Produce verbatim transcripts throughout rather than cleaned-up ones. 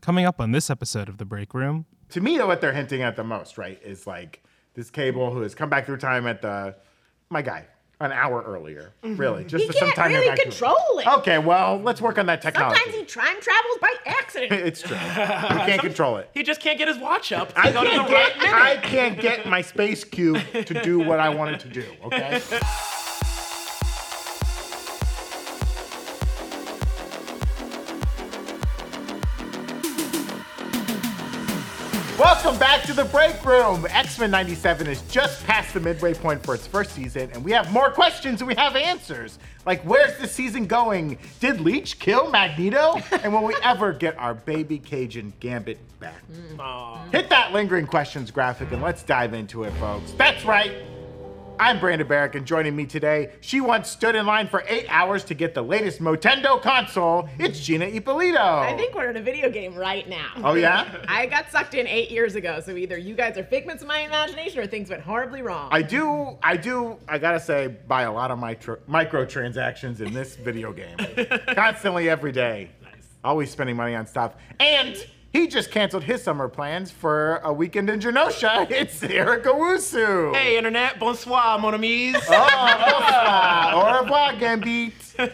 Coming up on this episode of The Break Room. To me, what they're hinting at the most, right, is like this Cable who has come back through time at the, my guy, an hour earlier, really. Just He to some can't time really back to- control it. Okay, well, let's work on that technology. Sometimes he time travels by accident. It's true. You can't control it. He just can't get his watch up. I to go to can't, the right get, minute. I can't get my space cube to do what I wanted to do, okay? Welcome back to The Break Room. X-Men ninety-seven is just past the midway point for its first season, and we have more questions than we have answers. Like, where's the season going? Did Leech kill Magneto? And will we ever get our baby Cajun Gambit back? Aw. Hit that lingering questions graphic and let's dive into it, folks. That's right. I'm Brandon Barrick, and joining me today, she once stood in line for eight hours to get the latest Nintendo console. It's Gina Ippolito. I think we're in a video game right now. Oh, yeah? I got sucked in eight years ago, so either you guys are figments of my imagination or things went horribly wrong. I do, I do, I gotta say, buy a lot of micro, microtransactions in this video game. Constantly, every day. Nice. Always spending money on stuff. And he just canceled his summer plans for a weekend in Genosha. It's Eric Owusu. Hey, internet. Bonsoir, mon amis. Oh, bonsoir. Au revoir, Gambit.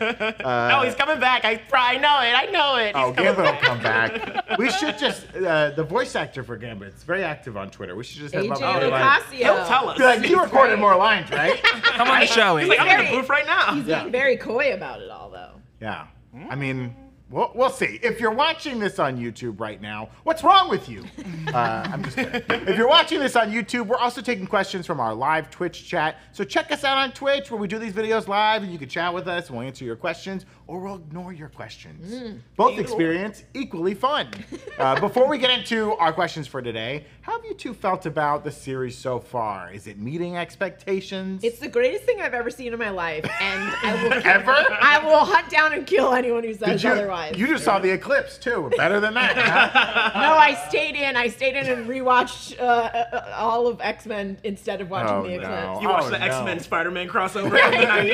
oh, he's coming back. I, I know it. I know it. He's Oh, coming Gambit will come back. We should just, uh, the voice actor for Gambit's very active on Twitter. We should just have A J him like, Ocasio. He'll tell us. be like, you recorded great. more lines, right? Come on the show, He's like, I'm in the very- booth right now. He's Yeah. being very coy about it all, though. Yeah. I mean, we'll, we'll see. If you're watching this on YouTube right now, what's wrong with you? Uh, I'm just kidding. If you're watching this on YouTube, we're also taking questions from our live Twitch chat. So check us out on Twitch where we do these videos live and you can chat with us and we'll answer your questions or we'll ignore your questions. Both experience equally fun. Uh, before we get into our questions for today, how have you two felt about the series so far? Is it meeting expectations? It's the greatest thing I've ever seen in my life, and I will Ever? I will hunt down and kill anyone who Did says you, otherwise. you just saw the eclipse too. Better than that. Huh? No, I stayed in. I stayed in and rewatched uh, uh, all of X-Men instead of watching Oh, the no. Eclipse. You watched Oh, the no. X-Men Spider-Man crossover in the nineties.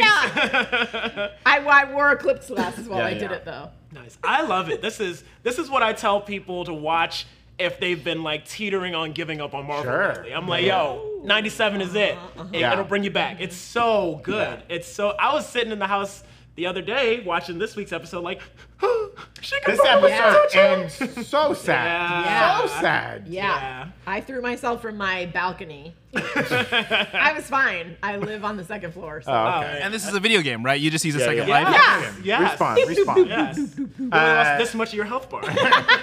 Yeah. I, I wore eclipse glasses while Yeah, I did yeah. it, though. Nice. I love it. This is this is what I tell people to watch if they've been like teetering on giving up on Marvel Sure. lately. I'm like, yo, ninety-seven is it. It Yeah. It'll bring you back. It's so good. It's so. I was sitting in the house the other day watching this week's episode, like, she can This fuck with episode Jojo. ends so sad. Yeah. So sad. Yeah. Yeah. I threw myself from my balcony. I was fine. I live on the second floor. So. Oh, okay. And this is a video game, right? You just use a Yeah, second yeah. life? Yes. Yes. Respawn, respawn. Yes. You only Uh, lost this much of your health bar.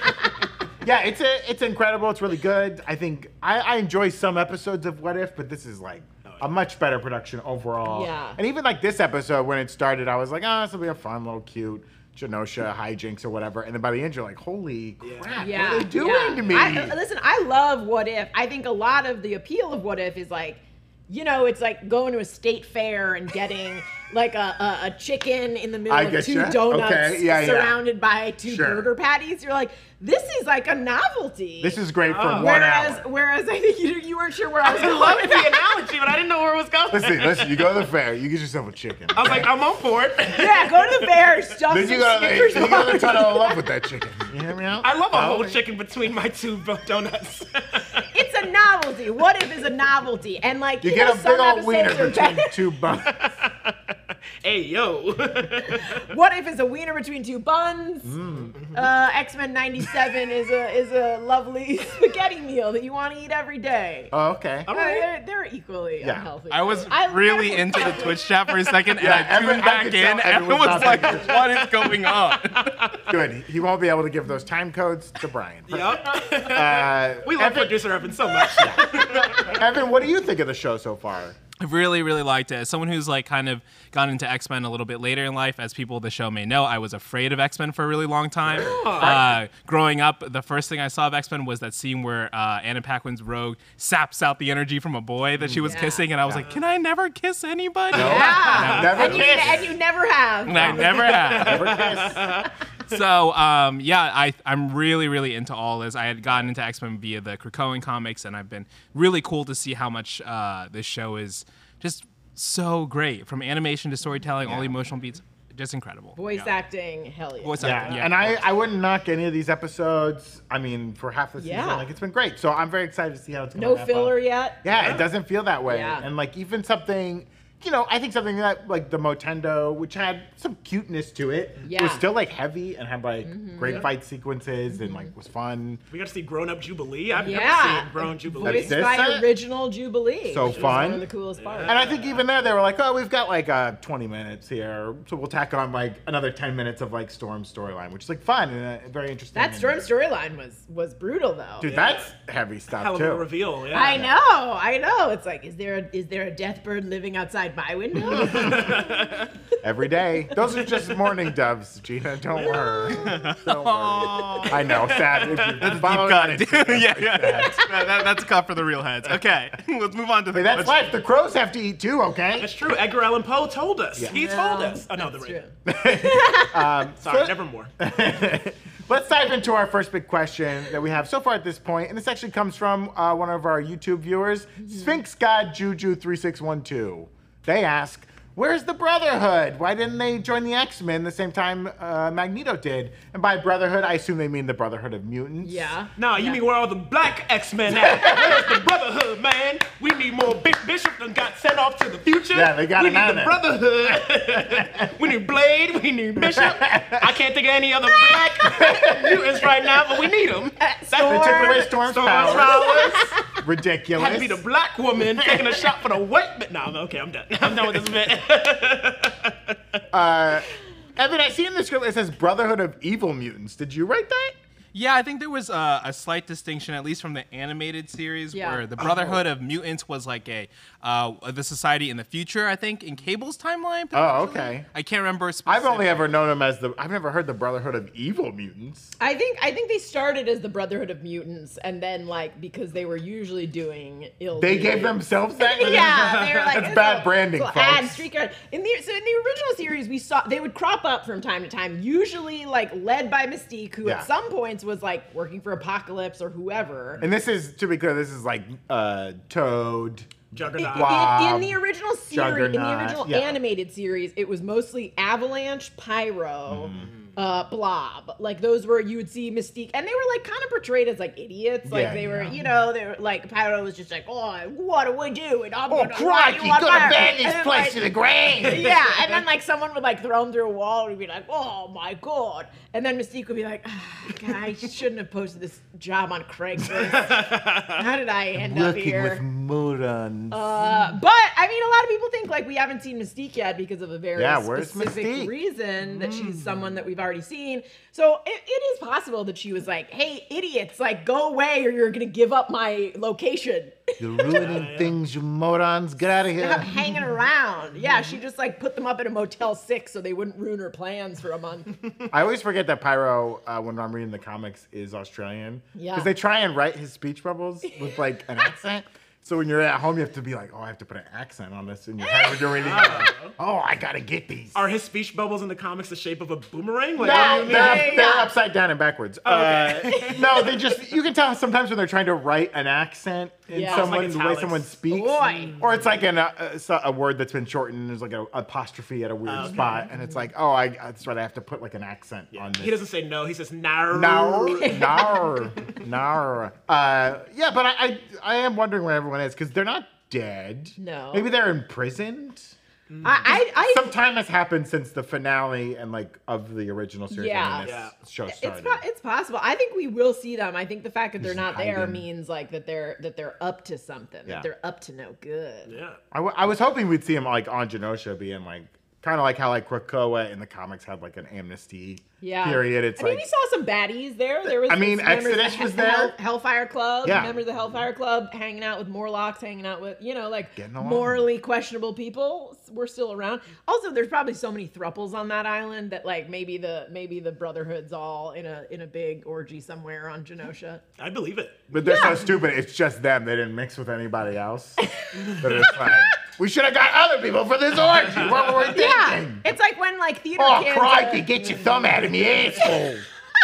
Yeah, it's a, it's incredible. It's really good. I think I, I enjoy some episodes of What If, but this is like a much better production overall. Yeah. And even like this episode, when it started, I was like, oh, this will be a fun little cute Genosha hijinks or whatever. And then by the end, you're like, holy crap, Yeah. what are they doing yeah. to me? I, listen, I love What If. I think a lot of the appeal of What If is like, you know, it's like going to a state fair and getting like a, a, a chicken in the middle I of get two ya. donuts Okay, yeah, yeah. surrounded by two Sure. burger patties. You're like, this is like a novelty. This is great for Oh. one whereas, hour. whereas I think you, you weren't sure where I was I going. loved the analogy, but I didn't know where it was going. Listen, listen, you go to the fair, you get yourself a chicken. I was like, I'm on board. Yeah, go to the fair, stuff Then some you go to the, Snickers then you go to the bars. tunnel of love with that chicken. You hear me out? I love a Oh, whole chicken between my two bo- donuts. It's a novelty. What If is a novelty, and like You you, get know, a big some old wiener episodes are between better. two buns. Hey, yo. What If is a wiener between two buns? Mm. Uh, X-Men ninety-seven is a is a lovely spaghetti meal that you want to eat every day. Oh, okay. Uh, they're, they're equally Yeah. unhealthy. I was I really never- into the Twitch chat for a second, and Yeah, I tuned every- I back could in, tell and it everyone was thought like, that. what is going on? Good. He won't be able to give those time codes to Brian. Yup. Uh, We love Evan, producer Evan so much. Evan, what do you think of the show so far? I really, really liked it. As someone who's like kind of gone into X-Men a little bit later in life, as people of the show may know, I was afraid of X-Men for a really long time. Uh, growing up, the first thing I saw of X-Men was that scene where uh, Anna Paquin's Rogue saps out the energy from a boy that she was Yeah. kissing, and I was like, can I never kiss anybody? Yeah. Never and, you, kiss. and you never have. And I never have. Never kiss. So um, yeah, I I'm really really into all this. I had gotten into X-Men via the Krakoan comics, and I've been really cool to see how much uh, this show is just so great, from animation to storytelling, all the emotional beats. just incredible. Voice yeah. acting, hell yeah. Voice Yeah, acting, yeah. and I, I wouldn't knock any of these episodes. I mean, for half the season, Yeah. like it's been great. So I'm very excited to see how it's going to No wrap filler up. yet. Yeah, Yeah. it doesn't feel that way. Yeah. And like even something, you know, I think something that like the Motendo, which had some cuteness to it, Yeah. was still like heavy and had like Mm-hmm. great fight sequences and like was fun. We got to see Grown Up Jubilee. I've Yeah. never seen Grown Jubilee. That's Voiced this by set? original Jubilee. So which was fun. one of the coolest parts. And I think even there they were like, oh, we've got like uh, twenty minutes here, so we'll tack on like another ten minutes of like Storm's storyline, which is like fun and uh, very interesting. That and- Storm storyline was was brutal though. Dude, Yeah. that's heavy stuff Hell of too. a reveal. Yeah. I know, I know. It's like, is there a, is there a death bird living outside my window? Every day. Those are just morning doves, Gina. Don't worry. Don't worry. I know, sad. If you Deep follow cut. it, yeah, yeah. That- that- that's a cut for the real heads. Okay, let's move on to the. Hey, that's let's- life. The crows have to eat too, okay? That's true. Edgar Allan Poe told us. Yeah. He told us. Oh no, the That's Raven. true. Um, Sorry, so- nevermore. Let's dive into our first big question that we have so far at this point, and this actually comes from uh, one of our YouTube viewers, Sphinx God Juju three six one two. They ask, where's the Brotherhood? Why didn't they join the X-Men the same time uh, Magneto did? And by Brotherhood, I assume they mean the Brotherhood of Mutants. Yeah. Nah, you Yeah. mean where all the black X-Men at? Where's the Brotherhood, man? We need more. Big Bishop done got sent off to the future. Yeah, they got We him need out the of Brotherhood. We need Blade. We need Bishop. I can't think of any other black mutants right now, but we need them. They took away Storm's Storm powers. powers. Ridiculous. Had to be the black woman taking a shot for the white man. Nah, okay, I'm done. I'm done with this bit. Uh, Evan, I see in the script it says Brotherhood of Evil Mutants. Did you write that? Yeah, I think there was a, a slight distinction, at least from the animated series, Yeah. where the Brotherhood of Mutants was like a uh, the society in the future. I think in Cable's timeline. Oh, potentially. okay. I can't remember. I've only specific- ever known them as the. I've never heard the Brotherhood of Evil Mutants. I think I think they started as the Brotherhood of Mutants, and then like because they were usually doing ill. They gave deeds. themselves that. Yeah, they were like That's this bad little- branding, little folks. ad, street card. In the so in the original series, we saw they would crop up from time to time, usually like led by Mystique, who Yeah. at some points was like working for Apocalypse or whoever. And this is, to be clear, this is like uh, Toad. In, Juggernaut. in- Wow. in the original series, in the Juggernaut, original yeah. animated series, it was mostly Avalanche, Pyro, Mm-hmm. uh, Blob. Like those were you would see Mystique, and they were like kind of portrayed as like idiots. Like Yeah, they were, yeah. you know, they were like Pyro was just like, oh, what do we do? And I'm Oh, gonna light you crikey, on gonna fire." burn And this then, place like- to the ground. Yeah, and then like someone would like throw him through a wall and be like, "Oh my god!" And then Mystique would be like, ah, "God, I shouldn't have posted this job on Craigslist. How did I end up Working here?" with morons. Uh, but I mean, a lot of people think like we haven't seen Mystique yet because of a very Yeah, where's specific Mystique? reason that she's someone that we've already seen. So it, it is possible that she was like, "Hey, idiots, like go away, or you're gonna give up my location." You're ruining things, you morons. Get out of Stop here. hanging around. Yeah, she just like put them up at a Motel Six so they wouldn't ruin her plans for a month. I always forget that Pyro, uh, when I'm reading the comics, is Australian. Yeah. Because they try and write his speech bubbles with like an accent. So when you're at home, you have to be like, oh, I have to put an accent on this in your head when you're reading. it. Oh, I gotta get these. Are his speech bubbles in the comics the shape of a boomerang? Like, No, what do you mean? they're, Yeah. they're upside down and backwards. Uh, no, they just, you can tell sometimes when they're trying to write an accent in Yeah. someone, It's the like way italics. someone speaks. Boy. Or it's like an, uh, a, a word that's been shortened and there's like an apostrophe at a weird Okay. spot. And it's like, oh, I, that's right, I have to put like an accent on this. He doesn't say no. He says no. No, no, no. Uh, yeah, but I, I, I am wondering where everyone is because they're not dead. No. Maybe they're imprisoned. I, I, I Some time has happened since the finale and like of the original series Yeah. and then Yeah. this show It's started. po- it's possible. I think we will see them. I think the fact that they're Just not there hiding. means like that they're that they're up to something. Yeah. That they're up to no good. Yeah. I, w- I was hoping we'd see him like on Genosha being like kind of like how like Krakoa in the comics had like an amnesty Yeah. period. It's I like mean, we saw some baddies there. There was. I mean, some members of Exodus the was He- there. Hell- Hellfire Club. Yeah. Members of the Hellfire Club hanging out with Morlocks, hanging out with you know like Getting along. morally questionable people. We're still around. Also, there's probably so many thruples on that island that like maybe the maybe the Brotherhood's all in a in a big orgy somewhere on Genosha. I believe it. but they're Yeah. so stupid. It's just them. They didn't mix with anybody else. But it's like we should have got other people for this orgy. What were we thinking? Yeah, it's like when like theater Oh, kids. crikey, uh, get your thumb out of me asshole.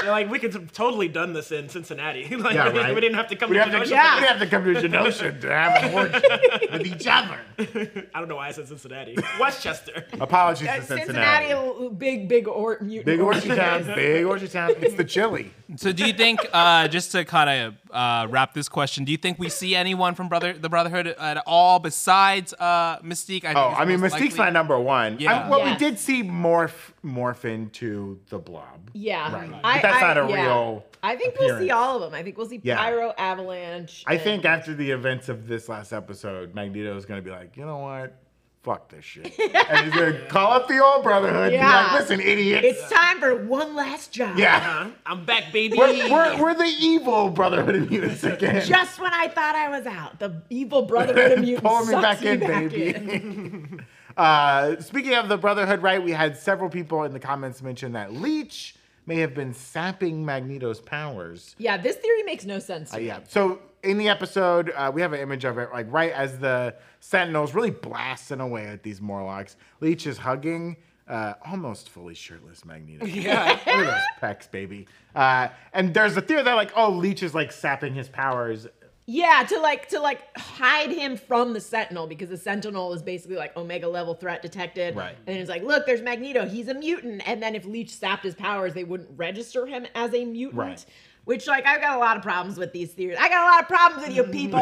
They're like, we could have totally done this in Cincinnati. Like, Yeah, we, right. we didn't have to come We to have to, Kenosha. we Yeah. didn't have to come to Genosha to have an orgy with each other. I don't know why I said Cincinnati. Westchester. Apologies to Cincinnati, Cincinnati. a big, big or, mutant. Big orgy orgy. town, big orgy town. It's the chili. So do you think, uh, just to kind of uh, wrap this question, do you think we see anyone from Brother the Brotherhood at all besides uh, Mystique? I think Oh, is I mean, most Mystique's likely. my number one. Yeah. I, well, Yeah. we did see morph morph into the Blob. Yeah. Right. I, But that's I- not a yeah. real I think we'll see appearance. all of them. I think we'll see Yeah. Pyro, Avalanche. I and- think after the events of this last episode, Magneto is going to be like, you know what? Fuck this shit. And he's going to call up the old Brotherhood and be Yeah. like, listen, idiots. it's time for one last job. yeah. Huh? I'm back, baby. We're, we're, we're the evil Brotherhood of Mutants again. Just when I thought I was out, the evil Brotherhood of Mutants Pulling me sucks back me in, back baby. in. Uh, speaking of the Brotherhood, right, we had several people in the comments mention that Leech may have been sapping Magneto's powers. Yeah, this theory makes no sense to Uh, me. yeah. So in the episode, uh, we have an image of it, like right as the Sentinels really blasting away at these Morlocks. Leech is hugging uh, almost fully shirtless Magneto. Yeah. Look at those pecs, baby. Uh, and there's a theory that like, oh, Leech is like sapping his powers. Yeah, to like to like hide him from the Sentinel because the Sentinel is basically like Omega level threat detected. Right. And it's like, look, there's Magneto. He's a mutant. And then if Leech sapped his powers, they wouldn't register him as a mutant. Right. Which like I've got a lot of problems with these theories. I got a lot of problems with you people.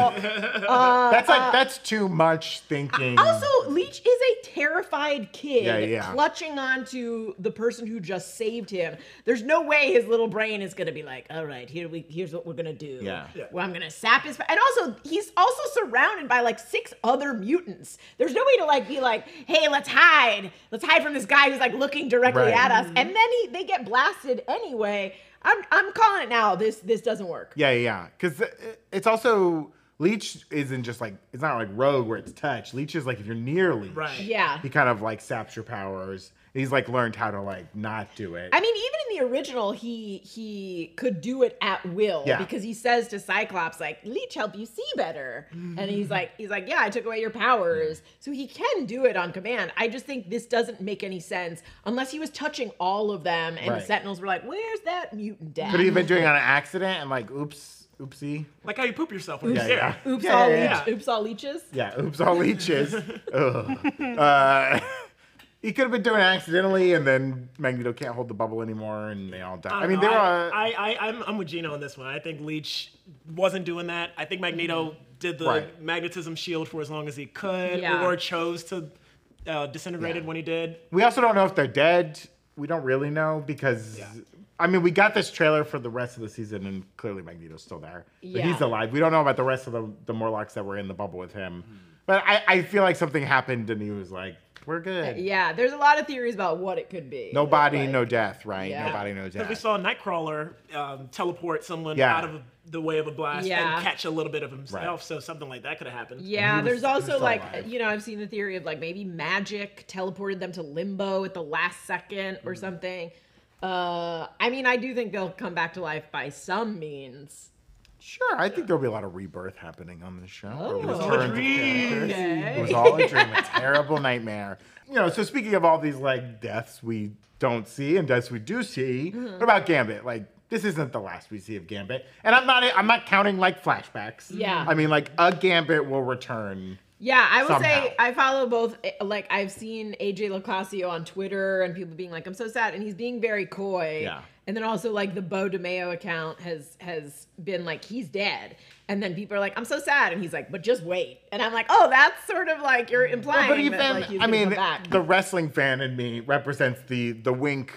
Uh, That's like that's too much thinking. Also, Leech is a terrified kid Yeah, yeah. clutching onto the person who just saved him. There's no way his little brain is gonna be like, all right, here we here's what we're gonna do. Yeah. Yeah. Well, I'm gonna sap his. And also, he's also surrounded by like six other mutants. There's no way to like be like, hey, let's hide. Let's hide from this guy who's like looking directly Right. at us. And then he they get blasted anyway. I'm I'm calling it now. This this doesn't work. Yeah, yeah, because it's also Leech isn't just like it's not like Rogue where it's touch. Leech is like if you're near Leech, Right. Yeah. he kind of like saps your powers. He's like learned how to like not do it. I mean, even in the original, he he could do it at will Yeah. because he says to Cyclops like, "Leech help you see better," and he's like, he's like, "Yeah, I took away your powers," so he can do it on command. I just think this doesn't make any sense unless he was touching all of them, and Right. the Sentinels were like, "Where's that mutant dad?" Could he have been doing it on an accident and like, oops, oopsie. Like how you poop yourself when Yeah, you're yeah. scared. Oops, Yeah, all yeah, leech, yeah. oops, all leeches. Yeah, oops, all leeches. Ugh. Uh, he could have been doing it accidentally, and then Magneto can't hold the bubble anymore, and they all die. I, mean, know. they were. I, Uh, I, I, I'm, I'm with Gino on this one. I think Leech wasn't doing that. I think Magneto did the Right. magnetism shield for as long as he could, Yeah. or chose to uh, disintegrate it Yeah. when he did. we also don't know if they're dead. We don't really know because. Yeah. I mean, we got this trailer for the rest of the season, and clearly Magneto's still there. But Yeah. he's alive. We don't know about the rest of the, the Morlocks that were in the bubble with him. But I, I feel like something happened, and he was like, we're good. Yeah, there's a lot of theories about what it could be. No body, Like- no death, right? Yeah. No body, no Because we death. saw Nightcrawler um, teleport someone Yeah. out of the way of a blast Yeah. and catch a little bit of himself. Right. So something like that could have happened. Yeah, was- there's he was also still like, alive. you know, I've seen the theory of like maybe magic teleported them to limbo at the last second or something. Uh, I mean, I do think they'll come back to life by some means. Sure, I think there'll be a lot of rebirth happening on this show. Oh. Or It was all a returns of dream. characters. Okay. It was all a dream, a terrible nightmare. You know, so speaking of all these like deaths we don't see and deaths we do see, Mm-hmm. what about Gambit? Like, this isn't the last we see of Gambit, and I'm not. I'm not counting like flashbacks. Yeah. I mean, like a Gambit will return. Yeah, I will Somehow. say I follow both. eh, Like I've seen A J Locasio on Twitter and people being like, "I'm so sad," and he's being very coy. Yeah. And then also like the Bo DeMeo account has has been like, he's dead, and then people are like, "I'm so sad," and he's like, "But just wait." And I'm like, "Oh, that's sort of like you're implying But even, that like he's I gonna mean, come back." the wrestling fan in me represents the the wink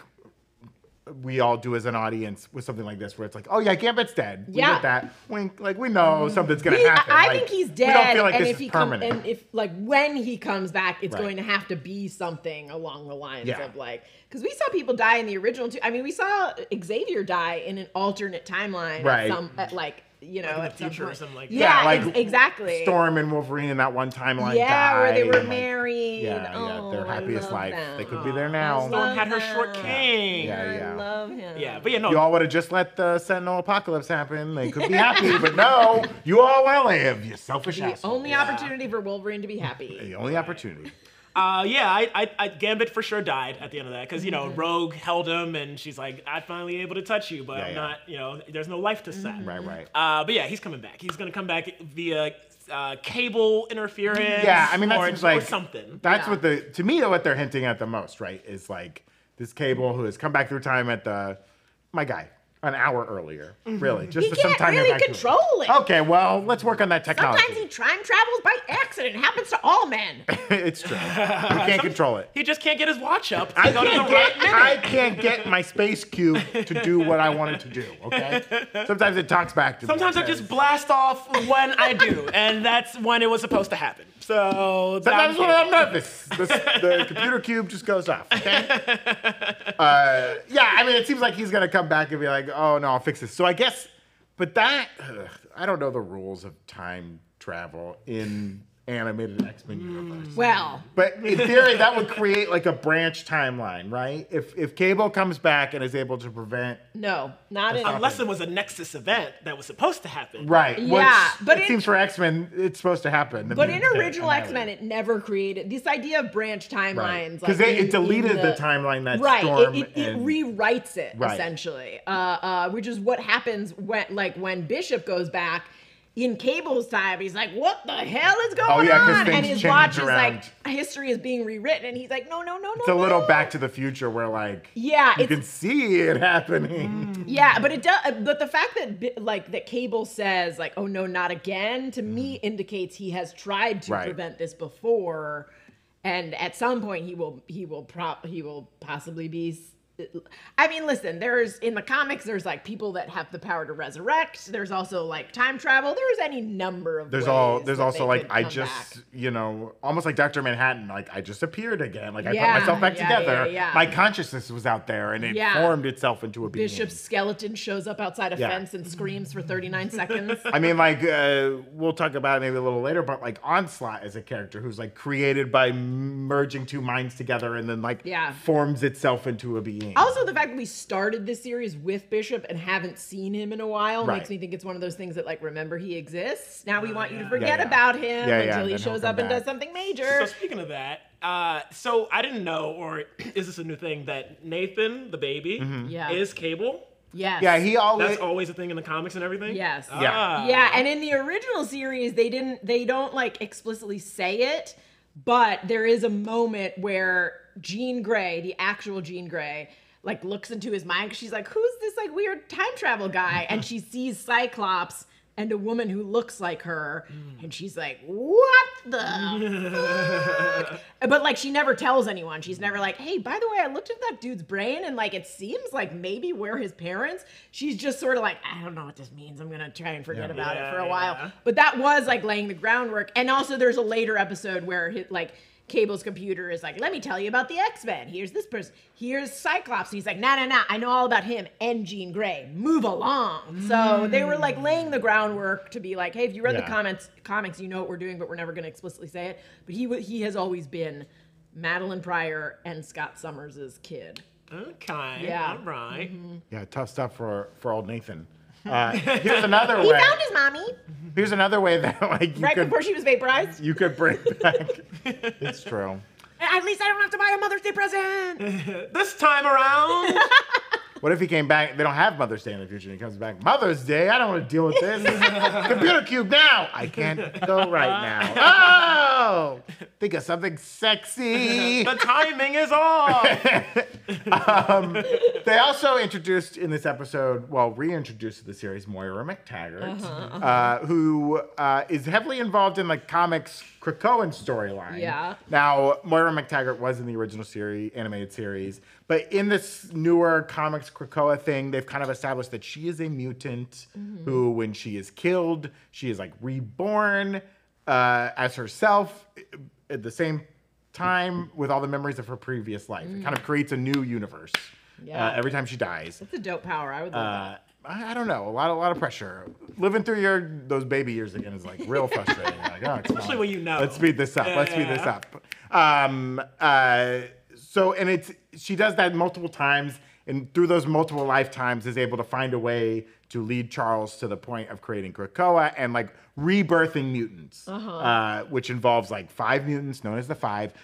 we all do as an audience with something like this, where it's like, oh yeah, Gambit's dead. We Yeah. get that wink. Like we know something's gonna He- I- happen. I Like, think he's We dead, don't feel like and this if is he comes, permanent. and if like when he comes back, it's Right. going to have to be something along the lines Yeah. of like, because we saw people die in the original too. I mean, we saw Xavier die in an alternate timeline, Right. At some at like you know in the at some future or point. something like that. Yeah, Yeah, like ex- exactly. Storm and Wolverine in that one timeline. yeah, where they died, were and, like, married. Yeah, yeah, Oh, their I happiest love life. them. They could be there I now. love Had her short them. king. Yeah, I yeah. love him. Yeah, but yeah, no. You all would have just let the Sentinel apocalypse happen. They could be happy, but no, you all will live. You selfish The asshole. only opportunity for Wolverine to be happy. The only opportunity. Uh, yeah, I, I, I, Gambit for sure died at the end of that because you know Rogue held him, and she's like, "I'm finally able to touch you, but Yeah, I'm yeah. not. You know, there's no life to set." Right, right. Uh, but yeah, he's coming back. He's gonna come back via uh, cable interference. Yeah, I mean that or, seems like or something. That's Yeah. what the to me what they're hinting at the most, right? Is like this Cable who has come back through time at the my guy an hour earlier, really, just He to some can't time really back to- control it. Okay, well, let's work on that technology. Sometimes he time travels by accident. It happens to all men. It's true. You can't control it. He just can't get his watch up. To I go to the can't, right get, minute. I can't get my space cube to do what I want it to do, okay? Sometimes it talks back to Sometimes me. I just blast off when I do, and that's when it was supposed to happen. So Sometimes that- when I'm nervous, the, the computer cube just goes off, okay? Uh, yeah, I mean, it seems like he's going to come back and be like, oh, no, I'll fix this. So I guess, but that, ugh, I don't know the rules of time travel in animated X-Men universe. Well, But in theory, that would create like a branch timeline, right? If if Cable comes back and is able to prevent, no, not in. unless it was a Nexus event that was supposed to happen. right? Yeah, which but it in- seems for X-Men, it's supposed to happen. But in original X-Men, it never created this idea of branch timelines. because like, it, in- it deleted in the, timeline that Right, Storm it, it, it and rewrites it Right. essentially, uh, uh, which is what happens when, like, when Bishop goes back in Cable's time. He's like, "What the hell is going Oh, yeah, 'cause on?" things And his change watch is around. like, history is being rewritten, and he's like, "No, no, no, no." it's a little no. Back to the Future where like Yeah, you it's can see it happening. Yeah, but it does. But the fact that bi- like that Cable says like, "Oh no, not again," to me indicates he has tried to Right. prevent this before, and at some point he will he will prop he will possibly be. s- I mean, listen. There's in the comics. There's like people that have the power to resurrect. There's also like time travel. There's any number of. There's ways all there's that also they like could I come just back. you know almost like Doctor Manhattan, like I just appeared again, like I Yeah, put myself back yeah, together. yeah, yeah. My consciousness was out there and it Yeah. formed itself into a being. Bishop's skeleton shows up outside a Yeah. fence and screams for thirty-nine seconds. I mean, like, uh, we'll talk about it maybe a little later, but like Onslaught is a character who's like created by merging two minds together and then like Yeah. forms itself into a being. Also, the fact that we started this series with Bishop and haven't seen him in a while Right. makes me think it's one of those things that, like, remember he exists. Now we want you to forget Yeah, yeah. about him Yeah, yeah, until and he then he'll shows come up and back. does something major. So speaking of that, uh, so I didn't know, or is this a new thing, that Nathan, the baby, Yeah. is Cable? Yes. yeah, he always. That's always a thing in the comics and everything? Yes. Yeah. Ah. Yeah, and in the original series, they didn't. They don't like explicitly say it, but there is a moment where Jean Grey, the actual Jean Grey, like looks into his mind because she's like, "Who's this like weird time travel guy?" And she sees Cyclops and a woman who looks like her, and she's like, "What the fuck?" But like, she never tells anyone. She's never like, "Hey, by the way, I looked at that dude's brain, and like, it seems like maybe we're his parents." She's just sort of like, "I don't know what this means. I'm gonna try and forget Yeah. about it for a Yeah, while." yeah. But that was like laying the groundwork. And also, there's a later episode where his, like Cable's computer is like, "Let me tell you about the X-Men. Here's this person. Here's Cyclops." He's like, "Nah, nah, nah. I know all about him and Jean Grey. Move along." So they were like laying the groundwork to be like, "Hey, if you read Yeah. the comments, comics, you know what we're doing, but we're never going to explicitly say it." But he w- he has always been Madeline Pryor and Scott Summers' kid. Okay. Yeah. All right. Yeah, tough stuff for for old Nathan. Uh, here's another He way. found his mommy Here's another way that like you right could before she was vaporized. you could bring back. It's true. At least I don't have to buy a Mother's Day present. This time around, What if he came back? They don't have Mother's Day in the future. And he comes back, Mother's Day. I don't want to deal with this. Computer cube now. I can't go right now. Oh, think of something sexy. the timing is off. um, they also introduced in this episode, well, reintroduced to the series Moira McTaggart, uh, who uh, is heavily involved in the comics Krakoan storyline. Yeah. Now, Moira McTaggart was in the original series, animated series, but in this newer comics Krakoa thing, they've kind of established that she is a mutant who, when she is killed, she is like reborn uh, as herself at the same time with all the memories of her previous life. It kind of creates a new universe Yeah. uh, every time she dies. That's a dope power. I would love Uh, that. I, I don't know, a lot, a lot of pressure. Living through your those baby years again is like real frustrating. Like, oh, it's Especially fine. when you know. Let's speed this up. Let's speed this Yeah. up. Um, uh, so, and it's she does that multiple times, and through those multiple lifetimes, is able to find a way to lead Charles to the point of creating Krakoa and like rebirthing mutants, uh which involves like five mutants known as the Five.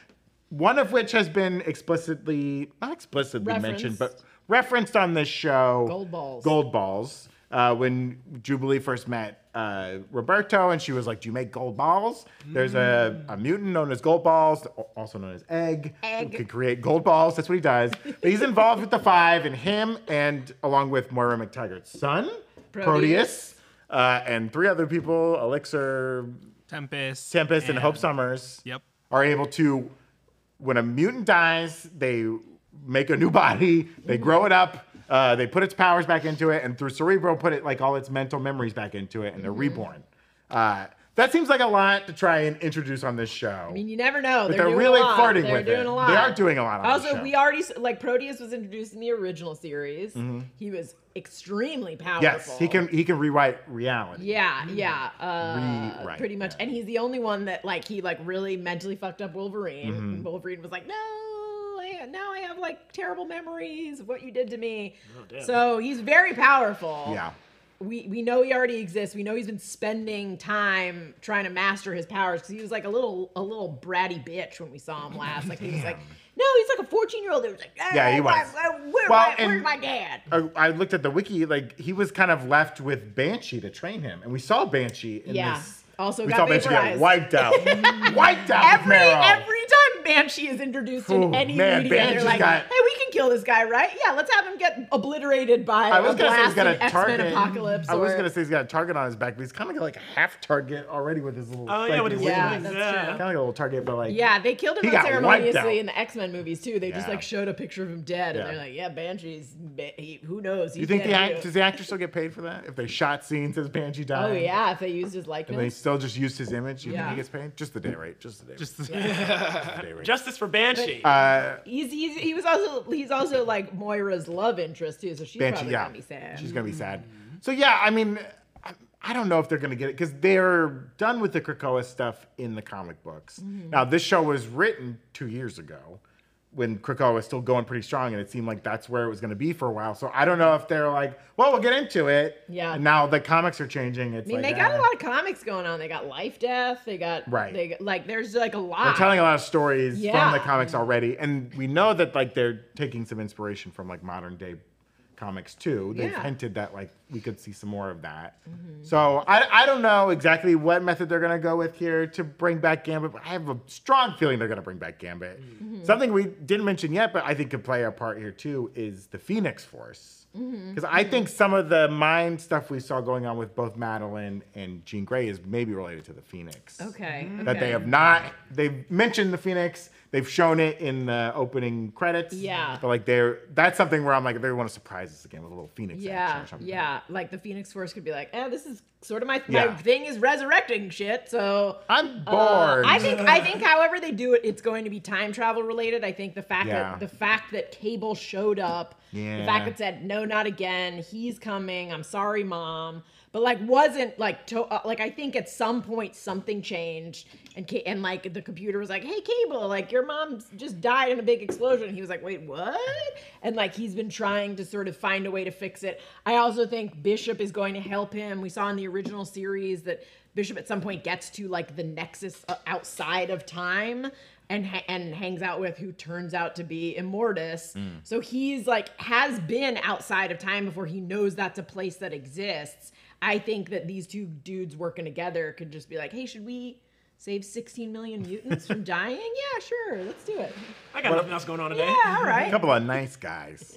one of which has been explicitly, not explicitly mentioned, but referenced on this show. Gold balls. Gold balls. Uh, when Jubilee first met uh, Roberto, and she was like, "Do you make gold balls?" Mm. There's a, a mutant known as Gold Balls, also known as Egg, Egg. who could create gold balls. That's what he does. But he's involved with the Five, and him, and along with Moira McTaggart's son, Proteus, Proteus uh, and three other people, Elixir, Tempest, Tempest, and, and Hope Summers, yep. are able to, when a mutant dies, they make a new body, they mm. grow it up. Uh, they put its powers back into it, and through Cerebro, put it like all its mental memories back into it, and they're mm-hmm. reborn. Uh, that seems like a lot to try and introduce on this show. I mean, you never know. But they're, they're doing really a lot. flirting they're with doing it. A lot. They are doing a lot on also, the show. we already like Proteus was introduced in the original series. Mm-hmm. He was extremely powerful. Yes, he can. He can rewrite reality. Yeah, yeah, uh, Rewrite, pretty much. yeah. And he's the only one that like he like really mentally fucked up Wolverine. Mm-hmm. And Wolverine was like, no. Now I have like terrible memories of what you did to me. Oh, so he's very powerful. Yeah. We we know he already exists. We know he's been spending time trying to master his powers because he was like a little a little bratty bitch when we saw him last. Like he was like, no, he's like a fourteen year old. He was like, hey, yeah, he was. Where, where, well, my, where's my dad? I, I looked at the wiki. Like he was kind of left with Banshee to train him, and we saw Banshee in yeah. this. Also we got saw vaporized. Banshee get wiped out. wiped out. Every every time Banshee is introduced in Ooh, any man, media, Banshee's they're like, got- hey, we can kill this guy, right? Yeah, let's have him get obliterated by I was a gonna say he's got a blasting X-Men target. apocalypse. I was or- gonna say he's got a target on his back, but he's kind of got like a half target already with his little. Oh yeah, with his Yeah, wings, that's yeah. true. Kind of like a little target, but like. Yeah, they killed him He got wiped unceremoniously out. in the X-Men movies too. They just Yeah. like showed a picture of him dead, Yeah. and they're like, "Yeah, Banshee's. Ba- he, who knows? Do He's you think the dead act, too." does the actor still get paid for that? If they shot scenes as Banshee died? Oh yeah, if they used his And they likeness. still just used his image, you Yeah. think he gets paid? Just the day rate. Just the day rate. Just the, Just the day rate. Justice for Banshee. Uh, He's, he's he was also he's also like Moira's love interest too, so she's Banshee, probably yeah. gonna be sad. She's gonna be sad. So yeah, I mean, I, I don't know if they're gonna get it because they're done with the Krakoa stuff in the comic books. Mm-hmm. Now this show was written two years ago when Krakoa was still going pretty strong, and it seemed like that's where it was gonna be for a while. So I don't know if they're like, well, we'll get into it. Yeah. And now the comics are changing. It's I mean, like, they got eh. a lot of comics going on. They got Life Death. They got Right. They got, like there's like a lot. They're telling a lot of stories from Yeah. the comics already, and we know that like they're taking some inspiration from like modern day comics too. They've Yeah. hinted that like we could see some more of that. So I I don't know exactly what method they're gonna go with here to bring back Gambit, but I have a strong feeling they're gonna bring back Gambit. Something we didn't mention yet, but I think could play a part here too, is the Phoenix Force. Because I think some of the mind stuff we saw going on with both Madeline and Jean Grey is maybe related to the Phoenix. Okay. That okay. they have not, they've mentioned the Phoenix, they've shown it in the opening credits. Yeah. But like they're, that's something where I'm like, they want to surprise us again with a little Phoenix action Yeah, or something. yeah. Like the Phoenix Force could be like, eh, this is sort of my Yeah. my thing is resurrecting shit. So I'm uh, bored. I think I think however they do it, it's going to be time travel related. I think the fact Yeah. that the fact that Cable showed up, Yeah. the fact that said no, not again. He's coming. I'm sorry, mom. But like wasn't like to, uh, like I think at some point something changed and Ca- and like the computer was like, hey Cable, like your mom just died in a big explosion. And he was like, wait, what? And like he's been trying to sort of find a way to fix it. I also think Bishop is going to help him. We saw in the original series that Bishop at some point gets to like the nexus uh, outside of time and ha- and hangs out with who turns out to be Immortus. So he's like has been outside of time before he knows that's a place that exists. I think that these two dudes working together could just be like, hey, should we save sixteen million mutants from dying? Yeah, sure, let's do it. I got nothing else going on today. Yeah, all a right. couple of nice guys.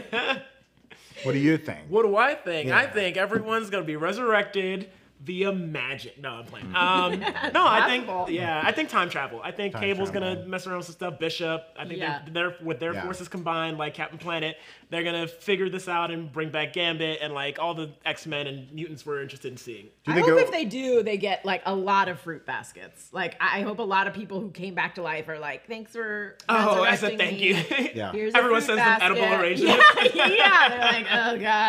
What do you think? What do I think? Yeah. I think everyone's gonna be resurrected via magic. No, I'm playing. Um, no, I think possible. yeah, I think time travel. I think Time Cable's travel. gonna mess around with some stuff. Bishop. I think Yeah. they're, they're with their Yeah. forces combined, like Captain Planet, they're gonna figure this out and bring back Gambit and like all the X-Men and mutants we're interested in seeing. Do you I think hope it- if they do, they get like a lot of fruit baskets. Like I I hope a lot of people who came back to life are like, thanks for Oh, as a resurrecting thank me. you. Yeah. Here's a Everyone fruit sends them basket. edible arrangements. Yeah, yeah, they're like, oh god.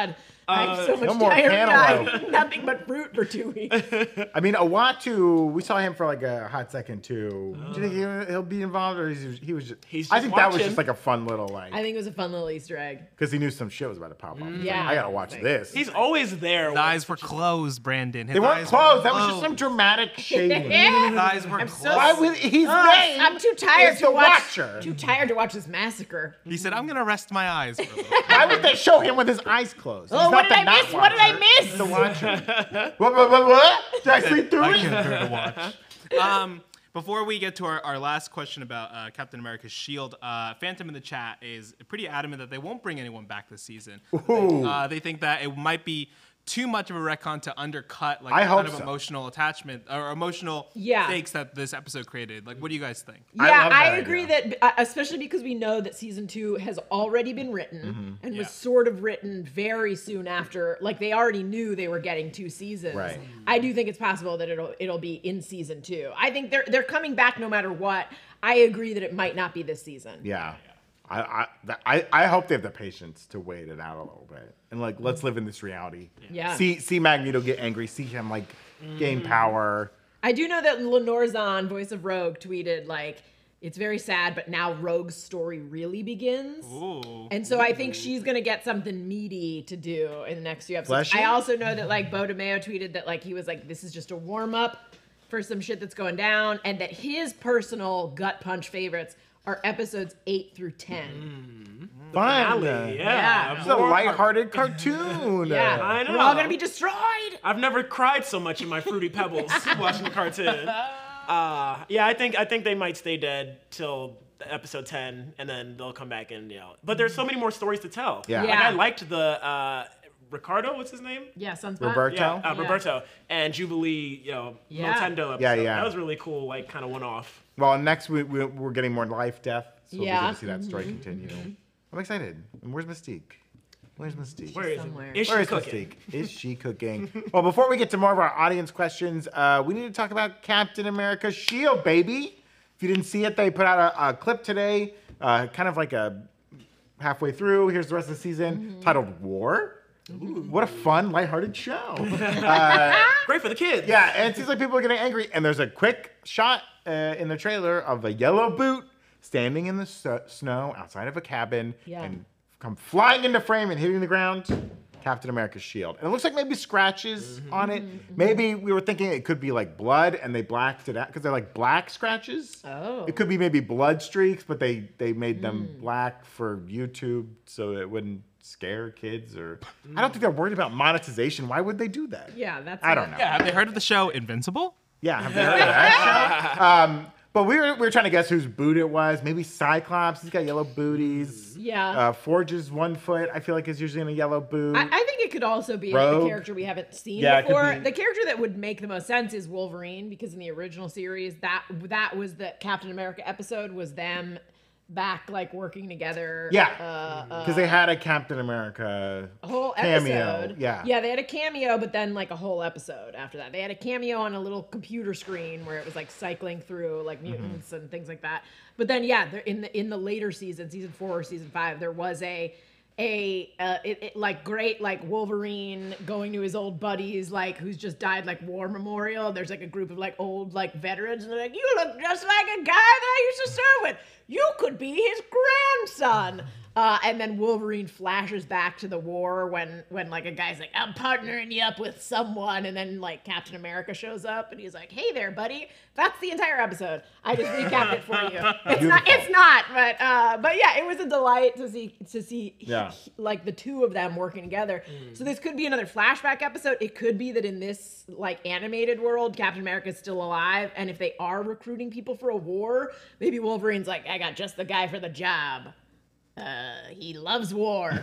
I have so much no more diarrhea. cantaloupe. Nothing but fruit for two weeks. I mean, Awatu, we saw him for like a hot second too. Do you think he'll, he'll be involved, or is he, he was just? He's I just think that was watching. just like a fun little like, I think it was a fun little Easter egg. because he knew some shit was about to pop up. He's Yeah. like, I gotta watch this. He's always there. His eyes were closed, Brandon. His they weren't eyes closed. Were That was just some dramatic shading. His eyes were I'm closed. so Why would he's Ugh, name? I'm too tired is to the watch. Watcher. Too tired to watch this massacre. He said, "I'm gonna rest my eyes." For a little. Why would they show him with his eyes closed? Oh, He's what not did the I not miss? What did I watcher. miss? He's the watcher. what, what, what, what? Did I sleep through I it? can't bear to watch. Um, before we get to our, our last question about uh, Captain America's shield, uh, Phantom in the chat is pretty adamant that they won't bring anyone back this season. Ooh. Uh, they think that it might be too much of a retcon to undercut like I the hope kind of so. emotional attachment or emotional Yeah. stakes that this episode created. Like, what do you guys think? I Yeah, love I, that agree idea. that, uh, especially because we know that season two has already been written Mm-hmm. and was Yeah. sort of written very soon after. Like they already knew they were getting two seasons. Right. I do think it's possible that it'll it'll be in season two. I think they're they're coming back no matter what. I agree that it might not be this season. Yeah. I, I, that- I, I hope they have the patience to wait it out a little bit. And like, let's live in this reality. Yeah. See see Magneto get angry, see him like gain power. I do know that Lenore Zahn, voice of Rogue, tweeted like, "It's very sad, but now Rogue's story really begins." Ooh. And so I think she's gonna get something meaty to do in the next few episodes. Fleshy? I also know that like Bo DeMeo tweeted that like he was like, "This is just a warm up for some shit that's going down," and that his personal gut punch favorites are episodes eight through ten. Fun. Finale, Yeah. yeah. It's a lighthearted cartoon. Yeah, I know. we're all gonna be destroyed. I've never cried so much in my Fruity Pebbles watching the cartoon. Uh, yeah, I think I think they might stay dead till episode ten, and then they'll come back and you know. But there's so many more stories to tell. Yeah. Like Yeah. I liked the uh, Ricardo. What's his name? Yeah, Sunspot. Roberto? Yeah, uh, Yeah. Roberto and Jubilee. You know, Yeah. Nintendo episode. Yeah, yeah. That was really cool. Like kind of one off. Well, next we, we, we're getting more life, death. So we're Yeah. going to see that story continue. I'm excited. And where's Mystique? Where's Mystique? Where is somewhere. it? Is Where she is cooking? Mystique? Is she cooking? Well, before we get to more of our audience questions, uh, we need to talk about Captain America's shield, baby. If you didn't see it, they put out a, a clip today, uh, kind of like a halfway through. Here's the rest of the season, Mm-hmm. titled War. What a fun, lighthearted show. Great for the kids. Yeah, and it seems like people are getting angry. And there's a quick shot uh, in the trailer of a yellow boot standing in the s- snow outside of a cabin Yeah. and come flying into frame and hitting the ground. Captain America's shield. And it looks like maybe scratches on it. Maybe we were thinking it could be like blood and they blacked it out because they're like black scratches. Oh. It could be maybe blood streaks, but they, they made them black for YouTube so it wouldn't scare kids or I don't think they're worried about monetization. Why would they do that? Yeah, that's. I it. don't know. Yeah, have they heard of the show Invincible? Yeah, have you heard of that show? Um, but we were, we were trying to guess whose boot it was. Maybe Cyclops. He's got yellow booties. Yeah. Uh, Forge's one foot, I feel like, is usually in a yellow boot. I, I think it could also be Rogue. the character we haven't seen Yeah, it could before. be- The character that would make the most sense is Wolverine, because in the original series, that that was the Captain America episode was them back like working together. yeah, uh, because they had a Captain America a whole cameo. episode. Yeah. yeah, they had a cameo, but then like a whole episode after that. They had a cameo on a little computer screen where it was like cycling through like mutants and things like that. But then yeah, there in the in the later season, season four or season five, there was a a uh, it, it, like great like Wolverine going to his old buddies like who's just died like war memorial. There's like a group of like old like veterans and they're like, you look just like a guy that I used to serve with. You could be his grandson. Uh, and then Wolverine flashes back to the war when when like a guy's like, I'm partnering you up with someone, and then like Captain America shows up and he's like, hey there, buddy. That's the entire episode. I just recapped it for you. It's not it's not, but uh, but yeah, it was a delight to see to see Yeah. like the two of them working together. So this could be another flashback episode. It could be that in this like animated world, Captain America is still alive, and if they are recruiting people for a war, maybe Wolverine's like, I got just the guy for the job. Uh, he loves war.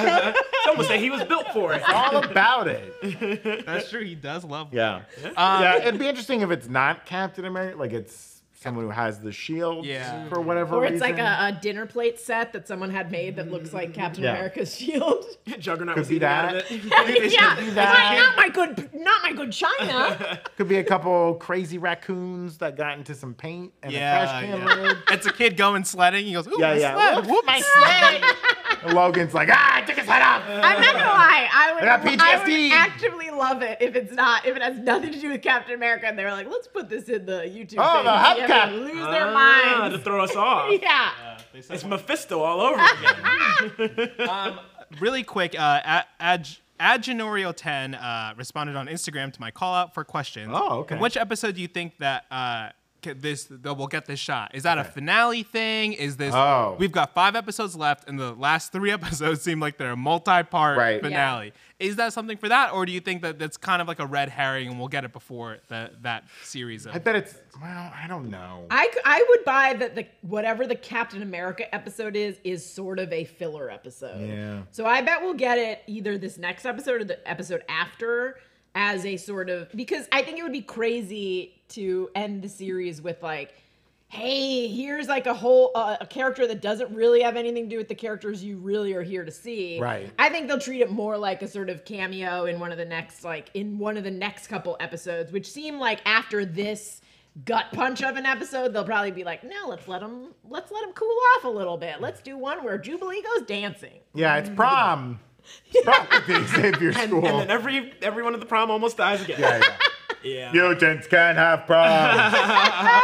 Some would say he was built for it. All about it. That's true. He does love. Yeah. Um, yeah, it'd be interesting if it's not Captain America, like it's someone who has the shield Yeah. for whatever Or reason. it's like a, a dinner plate set that someone had made that looks like Captain Yeah. America's shield. Juggernaut Could was be eating out that. of it. yeah, do not, that. not my good, not my good China. Could be a couple crazy raccoons that got into some paint and Yeah, a trash can yeah. lid. It's a kid going sledding. He goes, ooh, Yeah, my yeah. sled. Whoops, Whoop. my sled. Logan's like, ah, I took his head off. I'm not gonna lie. I would, I got P T S I D. would actively love it if it's not, if it has nothing to do with Captain America, and they're like, let's put this in the YouTube. Oh, thing the and see if hubcap. they lose their Ah, minds. to throw us off. Yeah. It's Mephisto all over again. Um, really quick, uh, Ad, Adgenorio ten uh, responded on Instagram to my call out for questions. Oh, okay. In which episode do you think that uh, ca- this that we'll get this shot? Is that a finale thing? Is this? Oh. We've got five episodes left, and the last three episodes seem like they're a multi-part Right. finale. Is that something for that, or do you think that that's kind of like a red herring, and we'll get it before the, that series? Of I bet it's, well, I don't know. I, c- I would buy that the whatever the Captain America episode is is sort of a filler episode. Yeah. So I bet we'll get it either this next episode or the episode after as a sort of, because I think it would be crazy to end the series with like, hey, here's like a whole uh, a character that doesn't really have anything to do with the characters you really are here to see. Right. I think they'll treat it more like a sort of cameo in one of the next like in one of the next couple episodes, which seem like after this gut punch of an episode, they'll probably be like, no, let's let them let's let them cool off a little bit. Let's do one where Jubilee goes dancing. Yeah, it's prom. It's prom at the Xavier And, School. and then every everyone at the prom almost dies again. yeah, Yeah. yeah. Mutants can't have prom.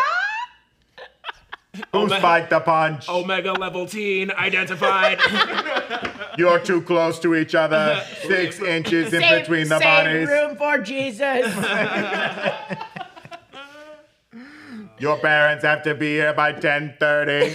Who spiked the punch? Omega level teen identified. You're too close to each other. Six inches in Save- between the save bodies. room for Jesus. Your parents have to be here by ten thirty.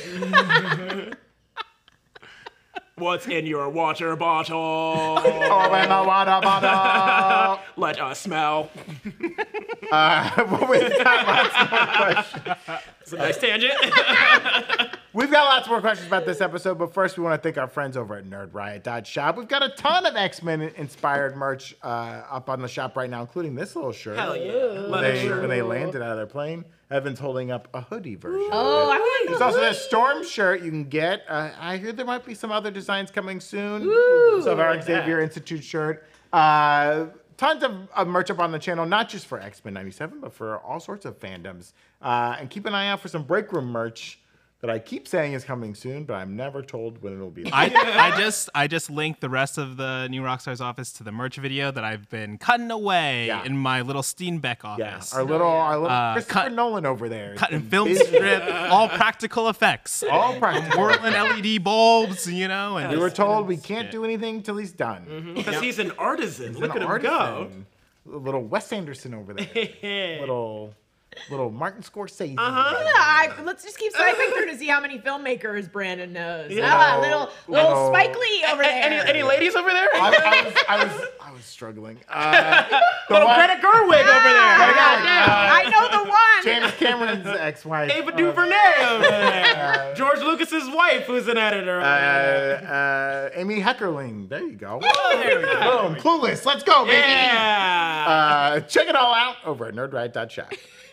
What's in your water bottle? Oh, in the water bottle. Let us smell. Uh, we've got lots more questions. It's a nice tangent. We've got lots more questions about this episode, but first we want to thank our friends over at nerd riot dot shop. We've got a ton of X-Men inspired merch uh, up on the shop right now, including this little shirt. Hell yeah. When Leather they, shirt. when they landed out of their plane, Evan's holding up a hoodie version. Oh, I want There's to also this Storm shirt you can get. Uh, I hear there might be some other designs coming soon. So our Xavier Institute shirt. Uh, tons of, of merch up on the channel, not just for X-Men ninety-seven, but for all sorts of fandoms. Uh, and keep an eye out for some break room merch that I keep saying is coming soon, but I'm never told when it'll be. I, I just I just linked the rest of the New Rockstars office to the merch video that I've been cutting away Yeah. in my little Steenbeck yeah, office. our little, our little Uh, Christopher cut- Nolan over there. Cutting Been film busy. strip, all practical effects. All practical. Portland L E D bulbs, you know. And We were told we can't Yeah. do anything till he's done. Because he's an artisan. He's Look an at him go. artisan. A little Wes Anderson over there. little, little Martin Scorsese. Uh-huh. I, let's just keep swiping through to see how many filmmakers Brandon knows. Yeah. Ah, little little Little- Spike Lee over A- there. Any, any ladies over there? I, I was, I was, I was struggling. Uh, the Little one- Greta Gerwig over there. Ah, Greta goddamn, Uh, I know the one. James Cameron's ex-wife. Ava uh, DuVernay over there. George Lucas's wife, who's an editor. Uh, over there. uh, Amy Heckerling. There you go. Oh, there we go. Boom. Clueless. Let's go, baby. Yeah. Uh, check it all out over at nerd riot dot shop.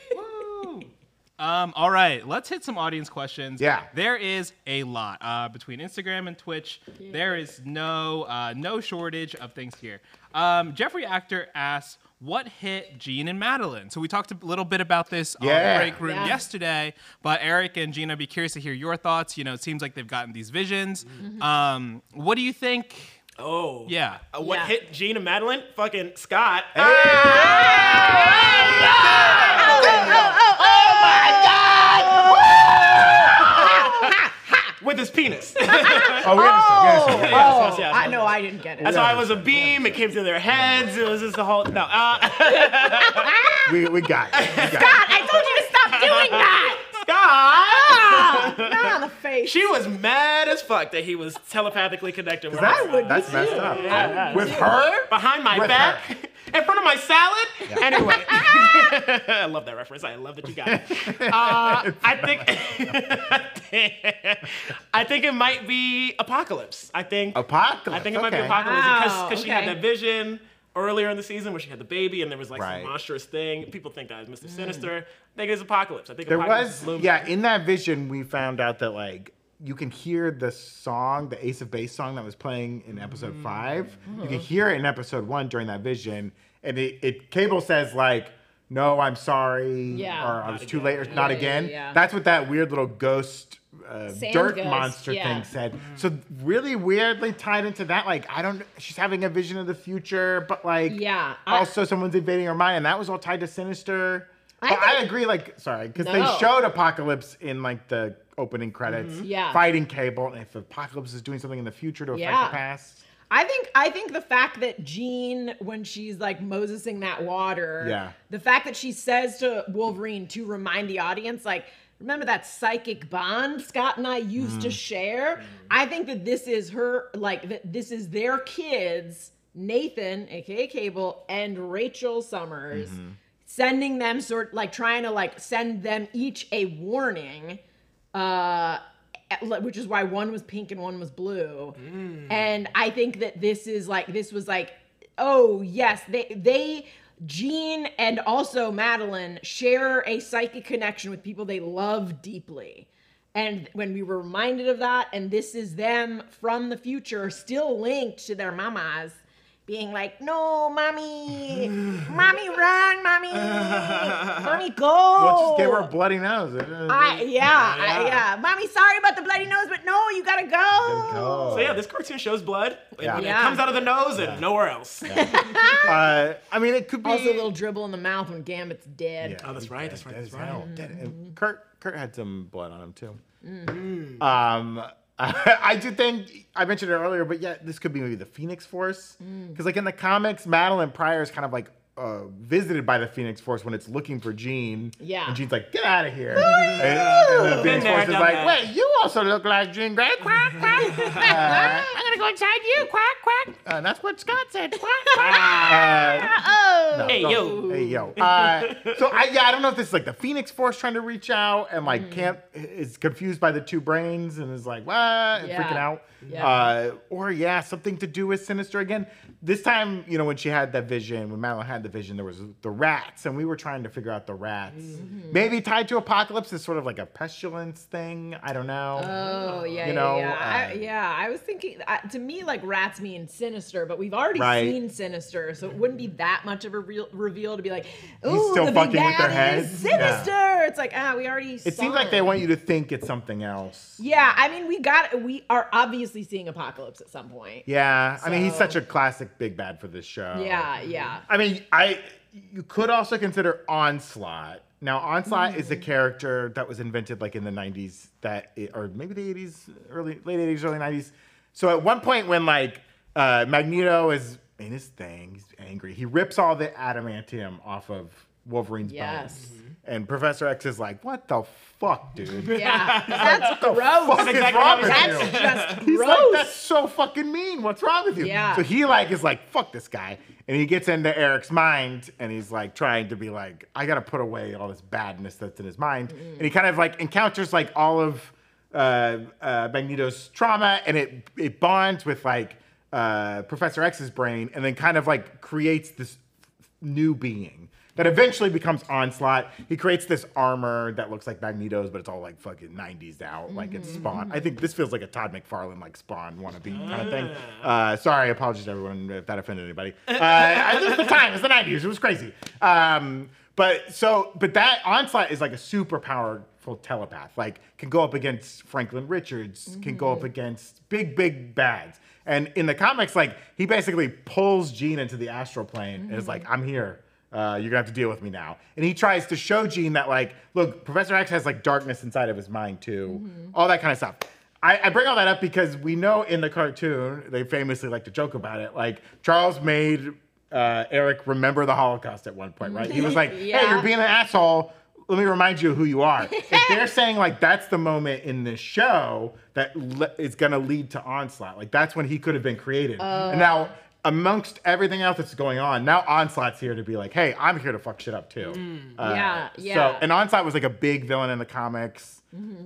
Um, all right, let's hit some audience questions. Yeah. There is a lot uh, between Instagram and Twitch. There is no uh, no shortage of things here. Um, Jeffrey Actor asks, what hit Gene and Madeline? So we talked a little bit about this on Yeah. the break room Yeah. yesterday, but Eric and Gina, I'd be curious to hear your thoughts. You know, it seems like they've gotten these visions. Mm-hmm. Um, what do you think? Oh. Yeah. Uh, what Yeah. hit Gene and Madeline? Fucking Scott. With his penis. Oh, we understand. Oh, We understand. oh, yes, yes, I yes. know I didn't get it. That's why it was a beam. It came through their heads. It was just the whole. No. Uh, We, we got it. We got it. God, I told you to stop doing that. Scott. Ah, not on the face. She was mad as fuck that he was telepathily connected with That's, her. would that's be messed too. up. Yeah. With her? Behind my With back, her. in front of my salad. Anyway, I love that reference. I love that you got it. Uh, I think, I think it might be Apocalypse. I think, Apocalypse. I think it might okay. be Apocalypse Wow, because she had okay. that vision earlier in the season where she had the baby and there was like Right. some monstrous thing. People think that was Mister Sinister. I think it's Apocalypse. I think There Apocalypse was, is looming. yeah, in that vision, we found out that, like, you can hear the song, the Ace of Base song that was playing in episode five. You can hear it in episode one during that vision. And it, it Cable says, like, no, I'm sorry, Yeah. or I was Not too again. late, or Yeah, not yeah, again. yeah. That's what that weird little ghost uh, Sand dirt ghost, monster yeah. thing said. So really weirdly tied into that, like I don't, she's having a vision of the future, but like Yeah, I- also someone's invading her mind, and that was all tied to Sinister. I But I, think- agree, like sorry, because No. they showed Apocalypse in like the opening credits, Yeah. fighting Cable, and if Apocalypse is doing something in the future to affect Yeah. the past. I think I think the fact that Jean, when she's like Mosesing that water, Yeah. the fact that she says to Wolverine to remind the audience, like, remember that psychic bond Scott and I used Mm. to share? I think that this is her, like, that this is their kids, Nathan, aka Cable, and Rachel Summers, Mm-hmm. sending them sort like trying to like send them each a warning. Uh which is why one was pink and one was blue. And I think that this is like this was like, oh yes, they they Jean and also Madeline share a psychic connection with people they love deeply. And when we were reminded of that, and this is them from the future still linked to their mamas, being like, no, mommy, mommy, run, mommy, mommy, go. Well, just give her a bloody nose. I, yeah, I, yeah. Mommy, sorry about the bloody nose, but no, you gotta go. go. So yeah, this cartoon shows blood. and Yeah. It Yeah. comes out of the nose and nowhere else. Uh, I mean, it could be Also, a little dribble in the mouth when Gambit's dead. Yeah, Oh, that's he's right, dead, that's right, dead that's as right. hell, dead. Mm-hmm. And Kurt, Kurt had some blood on him too. Mm. Um, I do think I mentioned it earlier, but yeah, this could be maybe the Phoenix Force, Mm. because like in the comics, Madeline Pryor is kind of like uh, visited by the Phoenix Force when it's looking for Jean. Yeah. and Jean's like, "Get out of here!" and, and the Phoenix there, Force is done like, that. "Wait, you also look like Jean Grey." Quack quack. uh, I'm gonna go inside you, quack, quack. uh, that's what Scott said. Quack quack. Uh, Oh. No, Hey, don't- yo. Hey yo. Uh, so I yeah, I don't know if this is like the Phoenix Force trying to reach out and like can't is confused by the two brains and is like what and Yeah. freaking out. Yeah. Uh, or yeah, something to do with Sinister again. This time, you know, when she had that vision, when Madeline had the vision, there was the rats, and we were trying to figure out the rats. Maybe tied to Apocalypse is sort of like a pestilence thing. I don't know. Oh yeah, You yeah, know, yeah. I, uh, yeah, I was thinking. Uh, to me, like rats mean sinister, but we've already Right. seen Sinister, so it wouldn't be that much of a real reveal to be like, He's "Ooh, still the big fucking with their bad is heads." Sinister." Yeah. It's like, ah, we already. It seems like they want you to think it's something else. Yeah, I mean, we got. We are obviously seeing Apocalypse at some point. Yeah, I mean, he's So- such a classic big bad for this show. Yeah, yeah. I mean, I you could also consider Onslaught. Now, Onslaught is a Mm. character that was invented like in the nineties, that or maybe the eighties, early late eighties, early nineties. So at one point when like uh, Magneto is in his thing, he's angry. He rips all the adamantium off of Wolverine's Yes. bones, and Professor X is like, "What the fuck, dude? Yeah, that's gross. Fuck is exactly wrong how with he you?" That's just He's gross. like, "That's so fucking mean. What's wrong with you?" Yeah. So he like is like, "Fuck this guy," and he gets into Eric's mind, and he's like trying to be like, "I gotta put away all this badness that's in his mind," Mm. and he kind of like encounters like all of uh, uh, Magneto's trauma, and it it bonds with like uh, Professor X's brain, and then kind of like creates this new being that eventually becomes Onslaught. He creates this armor that looks like Magneto's, but it's all like fucking nineties out, like it's Spawn. I think this feels like a Todd McFarlane like Spawn wannabe kind of thing. Uh, sorry, apologies to everyone if that offended anybody. Uh, I- it was the time, it was the nineties, it was crazy. Um, but so, but that Onslaught is like a super powerful telepath. Like can go up against Franklin Richards, can go up against big, big bads. And in the comics, like he basically pulls Jean into the astral plane and is like, "I'm here. Uh, you're gonna have to deal with me now." And he tries to show Jean that, like, look, Professor X has like darkness inside of his mind too, all that kind of stuff. I, I bring all that up because we know in the cartoon they famously like to joke about it. Like Charles made uh, Eric remember the Holocaust at one point, right? He was like, "Hey, Yeah. you're being an asshole. Let me remind you of who you are." If they're saying like that's the moment in this show that le- is gonna lead to Onslaught, like that's when he could have been created. And now amongst everything else that's going on, now Onslaught's here to be like, "Hey, I'm here to fuck shit up too." Uh, Yeah, So, yeah. and Onslaught was like a big villain in the comics.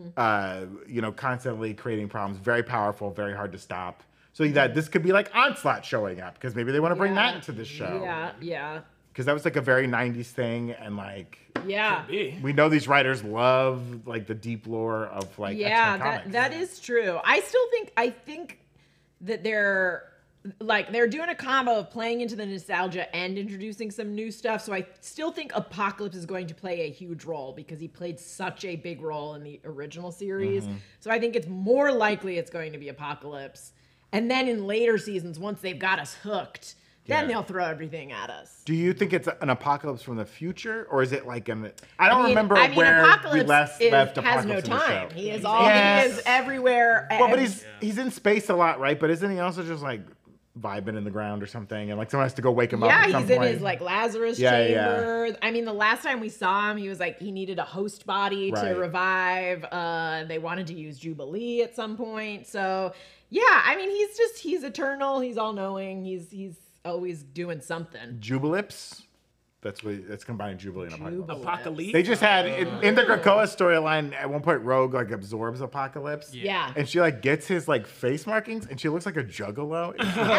Uh, you know, constantly creating problems, very powerful, very hard to stop. So that this could be like Onslaught showing up because maybe they want to bring Yeah. that into this show. Yeah, yeah, Because that was like a very nineties thing, and like yeah. Be. we know these writers love like the deep lore of like Yeah, X-Men that comics. that is true. I still think I think that they're like they're doing a combo of playing into the nostalgia and introducing some new stuff. So I still think Apocalypse is going to play a huge role because he played such a big role in the original series. Mm-hmm. So I think it's more likely it's going to be Apocalypse. And then in later seasons, once they've got us hooked, then Yeah. they'll throw everything at us. Do you think it's an apocalypse from the future, or is it like an? I don't I mean, remember I mean, where Apocalypse we left, is, left has no Apocalypse in the time. show. He is all Yes. he is everywhere. Well, but and- he's he's in space a lot, right? But isn't he also just like vibing in the ground or something, and like someone has to go wake him up? yeah, at some he's in point? his like Lazarus Yeah, yeah. chamber. I mean, the last time we saw him, he was like he needed a host body to Right. revive. Uh, they wanted to use Jubilee at some point. So yeah, I mean, he's just he's eternal. He's all knowing. He's he's always doing something. Jubilips. That's what that's combining Jubilee and Apocalypse. Jubilee. Apocalypse. They just had in, in the Krakoa storyline at one point. Rogue like absorbs Apocalypse. Yeah. And she like gets his like face markings, and she looks like a juggalo.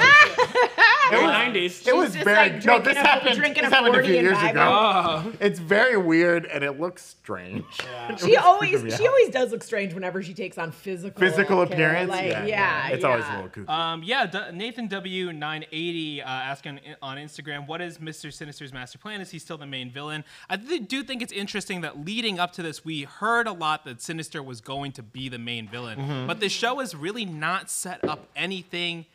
It was nineties. It was just, very like, no. drinking This a- happened. drinking This a happened a few forty and years vibing. ago. Oh. It's very weird and it looks strange. It She was always creeping me she out. always does look strange whenever she takes on physical physical care. appearance. Like, yeah, yeah, It's yeah. always a little kooky. Um, yeah, D- Nathan W nine eighty uh, asking on Instagram, what is Mister Sinister's master plan? Is he still the main villain? I th- do think it's interesting that leading up to this, we heard a lot that Sinister was going to be the main villain, Mm-hmm. but the show has really not set up anything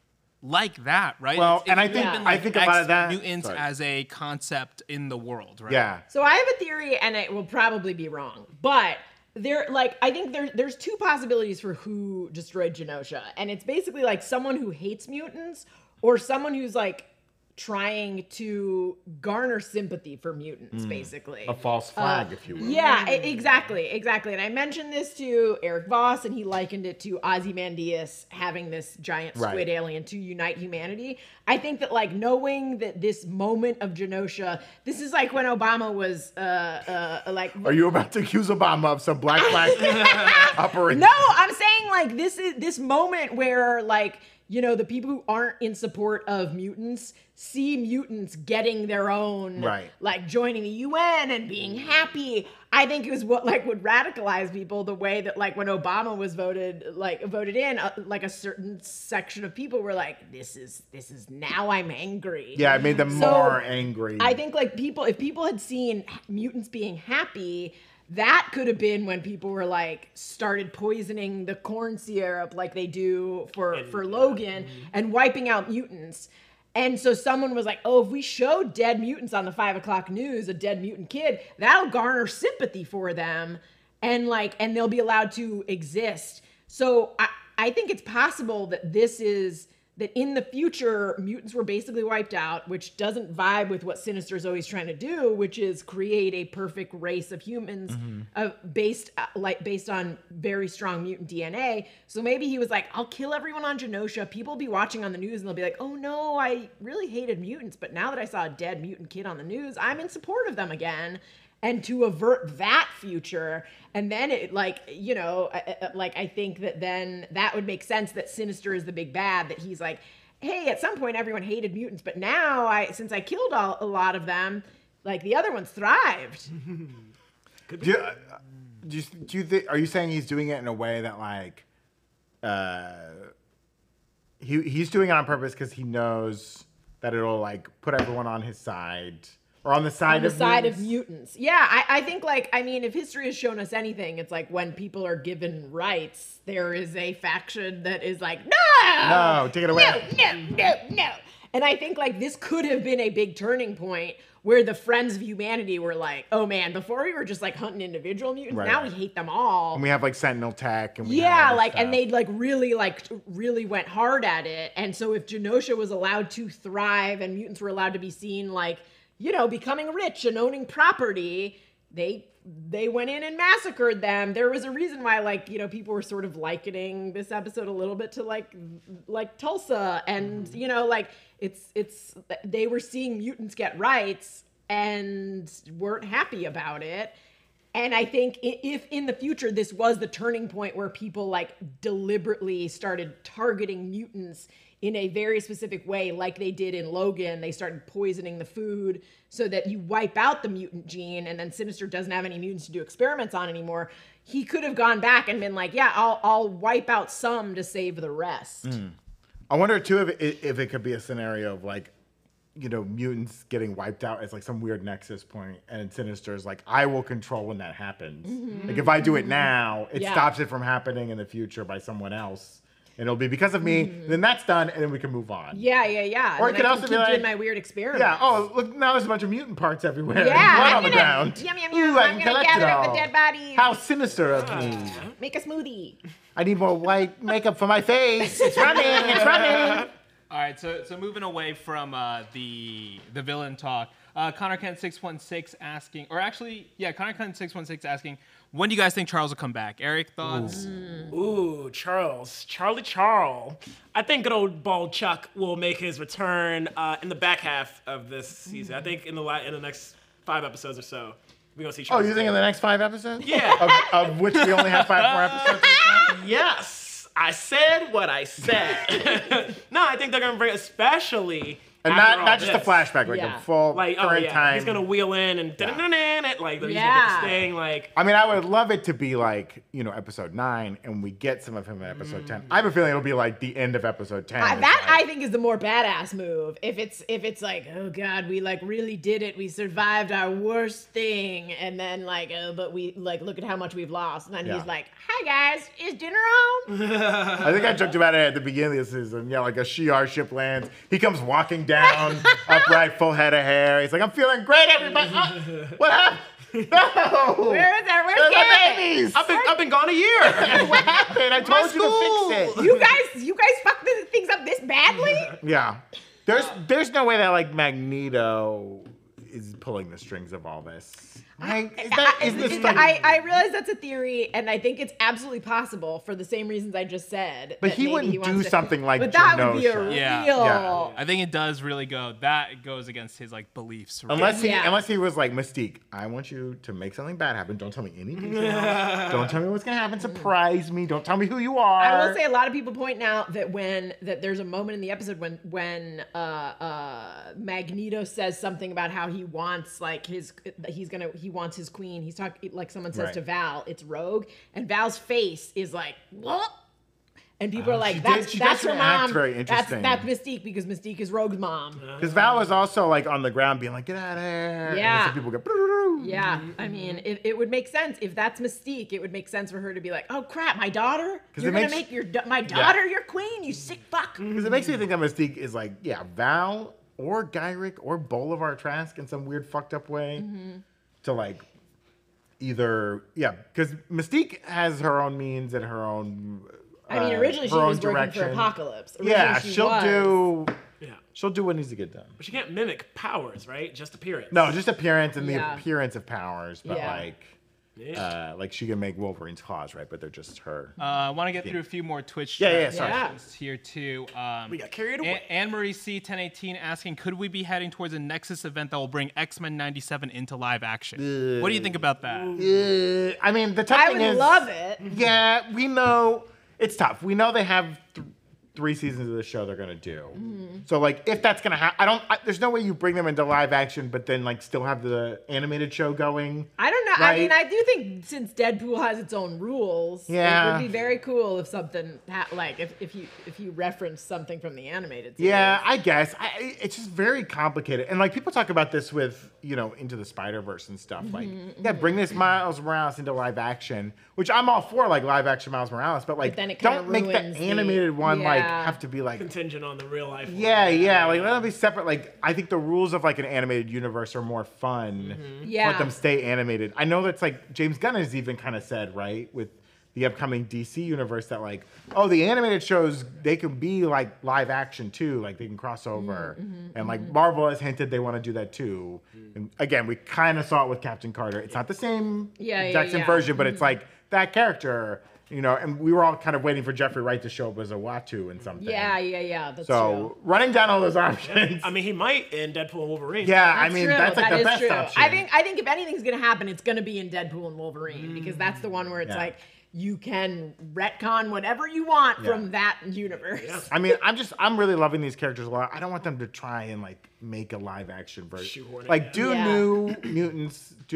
like that, right? Well, It's- and I it's think- been I think a lot of that- mutants sorry. as a concept in the world, right? yeah. So I have a theory, and it will probably be wrong, but there, like, I think there, there's two possibilities for who destroyed Genosha, and it's basically like someone who hates mutants or someone who's like trying to garner sympathy for mutants, basically. A false flag, if you will. Yeah, e- exactly, exactly. And I mentioned this to Eric Voss, and he likened it to Ozymandias having this giant squid Right. alien to unite humanity. I think that, like, knowing that this moment of Genosha, this is like when Obama was, uh, uh, like, Are you about to accuse Obama of some black flag operation? no, I'm saying like this is this moment where like you know the people who aren't in support of mutants see mutants getting their own Right. like joining the U N and being happy. I think it was what like would radicalize people the way that like when Obama was voted like voted in uh, like a certain section of people were like this is this is now I'm angry. Yeah, it made them So, more angry. I think like people, if people had seen mutants being happy, that could have been when people were like started poisoning the corn syrup like they do for for Logan and wiping out mutants. And so someone was like, "Oh, if we show dead mutants on the five o'clock news, a dead mutant kid, that'll garner sympathy for them, and like, and they'll be allowed to exist." So I I think it's possible that this is. That in the future, mutants were basically wiped out, which doesn't vibe with what Sinister is always trying to do, which is create a perfect race of humans uh, based uh, like based on very strong mutant D N A. So maybe he was like, "I'll kill everyone on Genosha. People will be watching on the news and they'll be like, oh no, I really hated mutants, but now that I saw a dead mutant kid on the news, I'm in support of them again." And to avert that future, and then it like you know I- I- like I think that then that would make sense that Sinister is the big bad, that he's like, hey, at some point everyone hated mutants, but now I since I killed all, a lot of them, like the other ones thrived. do, you, uh, do you do you think? Are you saying he's doing it in a way that like, uh, he he's doing it on purpose because he knows that it'll like put everyone on his side or on the side On the of side mutants? of mutants. Yeah, I, I think like I mean if history has shown us anything, it's like when people are given rights, there is a faction that is like, no, No, take it away. no, no, no, no. And I think like this could have been a big turning point where the Friends of Humanity were like, oh man, before we were just like hunting individual mutants, Right, now right. we hate them all. And we have like Sentinel Tech and we have Yeah, other like, stuff. and they like really like really went hard at it. And so if Genosha was allowed to thrive and mutants were allowed to be seen like, you know, becoming rich and owning property, they they went in and massacred them. There was a reason why like, you know, people were sort of likening this episode a little bit to like like Tulsa, and you know, like it's it's they were seeing mutants get rights and weren't happy about it. And I think i- if in the future this was the turning point where people like deliberately started targeting mutants in a very specific way, like they did in Logan, they started poisoning the food so that you wipe out the mutant gene and then Sinister doesn't have any mutants to do experiments on anymore. He could have gone back and been like, yeah, I'll, I'll wipe out some to save the rest. I wonder too if it, if it could be a scenario of like, you know, mutants getting wiped out as like some weird nexus point, and Sinister is like, I will control when that happens. Mm-hmm. Like if I do it now, it Yeah. stops it from happening in the future by someone else, and it'll be because of me. Mm-hmm. Then that's done, and then we can move on. Yeah, yeah, yeah. Or And it then could I also can be keep doing like- my weird experiments. Yeah. Oh, look! Now there's a bunch of mutant parts everywhere. Yeah, Blood I'm on the gonna- ground. Yum, yum, Ooh, yum. I I'm can gonna collect gather it up the all. dead bodies. How sinister of me! Make a smoothie. I need more white makeup for my face. It's running. It's running. All right, so so moving away from uh, the the villain talk, uh, Connor Kent six one six asking, or actually, yeah, Connor Kent six one six asking, when do you guys think Charles will come back? Eric, thoughts? Ooh, Charles. Charlie Charles. I think good old bald Chuck will make his return uh, in the back half of this season. I think in the la- in the next five episodes or so, we're going to see Oh, Charles. you think in the next five episodes? Yeah. Of, of which we only have five more episodes. Yes. I said what I said. No, I think they're going to bring, especially And after not all not just a this. flashback, like Yeah. a full Like, oh current yeah, time. he's gonna wheel in and Yeah. da-da-da-da, it like he's gonna get Yeah. the sting. Like, I mean, I would love it to be like, you know, episode nine, and we get some of him in episode ten. I have a feeling it'll be like the end of episode ten. I, It's that like- I think is the more badass move. If it's if it's like, oh god, we like really did it. We survived our worst thing, and then like, oh, but we like look at how much we've lost. And then Yeah. he's like, hi guys, is dinner on? I think I joked about it at the beginning of the season. Yeah, like a Shi'ar ship lands. He comes walking down, upright, full head of hair. He's like, I'm feeling great, everybody. Oh, what happened? No! Where is that? Where's There's my Garrett? babies! I've been I've been gone a year. What happened? I told you school. to fix it. You guys, you guys fucked this- things up this badly? Yeah. There's there's no way that like Magneto is pulling the strings of all this. Like, is that, I, is this it- like, I, I realize that's a theory, and I think it's absolutely possible for the same reasons I just said. But that he maybe wouldn't wants do to- something like But that would be a Genosha. real. Yeah. Yeah. I think it does really go. That goes against his like beliefs. Right? Unless he, Yeah. unless he was like Mystique, I want you to make something bad happen. Don't tell me any details. Don't tell me what's gonna happen. Surprise me. Don't tell me who you are. I will say a lot of people point out that when that there's a moment in the episode when when uh, uh, Magneto says something about how he wants like his he's gonna he wants his queen. He's talking like someone says Right. to Val, it's Rogue, and Val's face is like what? And people are she like, did- that's she that's does her react mom. very That's interesting. that's Mystique because Mystique is Rogue's mom. Because Val was also like on the ground being like, get out of here. Yeah. And so people go, Yeah, I mean, it, it would make sense if that's Mystique. It would make sense for her to be like, "Oh crap, my daughter! 'Cause You're it gonna makes- make your da- my daughter your queen, you sick fuck!" Because it makes me think that Mystique is like, yeah, Val or Gyrick or Bolivar Trask in some weird fucked up way to like either, yeah, because Mystique has her own means and her own. I mean, uh, originally she her own was working for direction. Apocalypse. Originally Yeah, she she'll was. do. Yeah. She'll do what needs to get done. But she can't mimic powers, right? Just appearance. No, just appearance and the Yeah. appearance of powers, but Yeah. like, Yeah. uh, like she can make Wolverine's claws, right? But they're just her. Uh, I want to get through a few more Twitch Yeah, yeah, chat sorry. questions here too. Um, We got carried away. Anne Marie C ten eighteen asking, could we be heading towards a Nexus event that will bring X Men ninety-seven into live action? What do you think about that? Uh, I mean, the tough I thing would is, love it. Yeah, we know it's tough. We know they have th- three seasons of the show they're gonna do. So like, if that's gonna happen, I don't. I, there's no way you bring them into live action, but then like still have the animated show going. I don't know. I mean, Right. I do think since Deadpool has its own rules, Yeah. it would be very cool if something ha- like if, if you if you reference something from the animated series. Yeah, I guess. I, I- it's just very complicated. And like people talk about this with, you know, Into the Spider-Verse and stuff. Like, yeah, bring this Miles Morales into live action, which I'm all for, like live action Miles Morales, but like But then it kinda don't make the ruins the- animated one like Yeah. have to be like Contingent on the real life. one. yeah, yeah, like let them be separate. Like I think the rules of like an animated universe are more fun. Yeah. Let them stay animated. I know that's like James Gunn has even kind of said, right, with the upcoming D C universe that like, oh, the animated shows they can be like live action too, like they can cross over. And like Marvel has hinted they want to do that too. And again, we kind of saw it with Captain Carter. It's not the same Yeah, yeah, exact same yeah. version, but it's like that character. You know, and we were all kind of waiting for Jeffrey Wright to show up as a Uatu and something. Yeah, yeah, yeah. That's So running down all those options. I mean, he might in Deadpool and Wolverine. yeah, true. I mean True. that's like That the is best true. option. I think I think if anything's gonna happen, it's gonna be in Deadpool and Wolverine because that's the one where it's Yeah. like you can retcon whatever you want Yeah. from that universe. I mean, I'm just I'm really loving these characters a lot. I don't want them to try and like make a live action version. Shoehorn it Like in. do Yeah. new mutants, do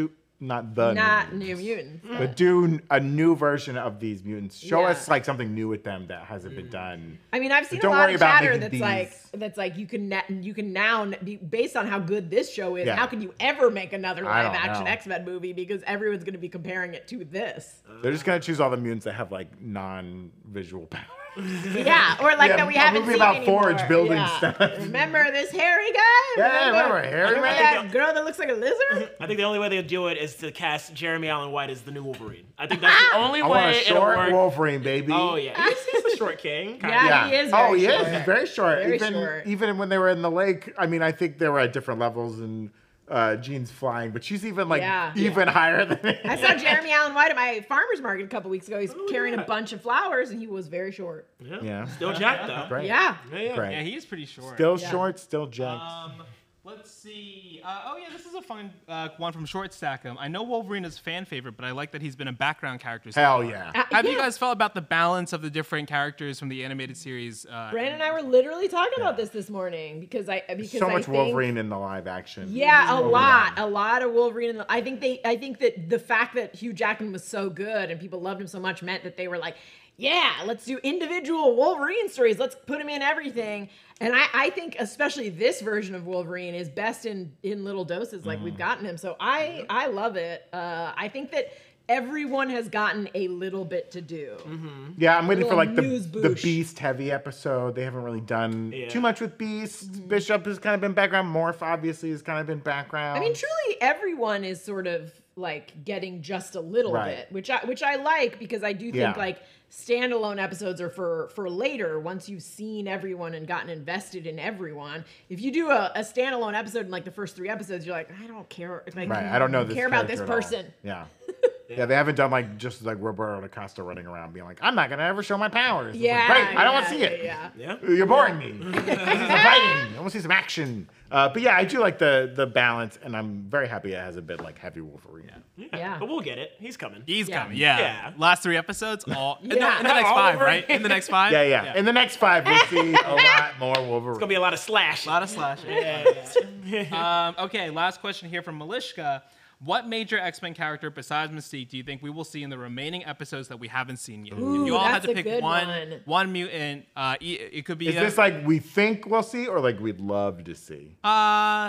not the Not new New mutants. Mutants. But do a new version of these mutants. Show Yeah. us like something new with them that hasn't been done. I mean, I've seen Don't a lot worry of about chatter making that's these- like that's like you can na- you can now be based on how good this show is. Yeah. How can you ever make another I live don't action know. X-Men movie because everyone's going to be comparing it to this? They're just gonna choose all the mutants that have like non-visual powers. Yeah, or like Yeah, that we a haven't movie seen about anymore. Forge building Yeah. stuff. Remember this hairy guy? Yeah, remember Harry remember Man? that girl that looks like a lizard? I think the only way they'll do it is to cast Jeremy Allen White as the new Wolverine. I think that's the only I want way a it'll short work. Wolverine, baby. Oh yeah, he's, he's a short king. kinda. Yeah. he is very oh, he short. is. He's very short. Very even short. even when they were in the lake, I mean, I think they were at different levels and uh, Jean's flying, but she's even like Yeah. even higher than him. I saw Jeremy Allen White at my farmer's market a couple weeks ago. He's carrying yeah. a bunch of flowers and he was very short. Yeah. Yeah. Still Jack though. Great. Yeah. Yeah, yeah. Great. Yeah, he is pretty short. Still Yeah. short, still jacked. Um, let's see. Uh, oh yeah, this is a fun uh, one from Short Stackham. I know Wolverine is a fan favorite, but I like that he's been a background character. so Hell far. yeah. Uh, Have you yeah. guys felt about the balance of the different characters from the animated series? Uh, Brandon and I were literally talking about this this morning because I because so I much think, Wolverine in the live action. Yeah, a Overdone. lot, a lot of Wolverine. In the, I think they, I think that the fact that Hugh Jackman was so good and people loved him so much meant that they were like, yeah, let's do individual Wolverine stories. Let's put him in everything. And I, I think especially this version of Wolverine is best in in little doses, like Mm. we've gotten him. So I, I love it. Uh, I think that everyone has gotten a little bit to do. Yeah, I'm waiting for Little like the, news the boosh. Beast heavy episode. They haven't really done Yeah. too much with Beast. Bishop has kind of been background. Morph obviously has kind of been background. I mean, truly, everyone is sort of like getting just a little Right. bit, which I which I like because I do think Yeah. like standalone episodes are for for later once you've seen everyone and gotten invested in everyone. If you do a, a standalone episode in like the first three episodes, you're like, I don't care. Like, Right, I don't know this care about this character at all. person. Yeah. Yeah, they haven't done like just like Roberto Acosta running around being like, I'm not gonna ever show my powers. It's like, Yeah, great, I don't want yeah, to see it. Yeah, yeah. Yeah. You're boring me. I need some fighting. I want to see some action. Uh, but yeah, I do like the the balance, and I'm very happy it has a bit like heavy Wolverine. Yeah. Yeah. But we'll get it. He's coming. He's Yeah. coming. Yeah. Yeah. Last three episodes, all in, the, Yeah. in the next All five, over. right? In the next five. Yeah, yeah. In the next five, we'll see a lot more Wolverine. It's gonna be a lot of slash. A lot of slash. Yeah, yeah. Um, okay, last question here from Malishka. What major X-Men character besides Mystique do you think we will see in the remaining episodes that we haven't seen yet? Ooh, if you all had that's to a pick good one, one. one mutant, uh, e- it could be. Is a- this like we think we'll see, or like we'd love to see? uh,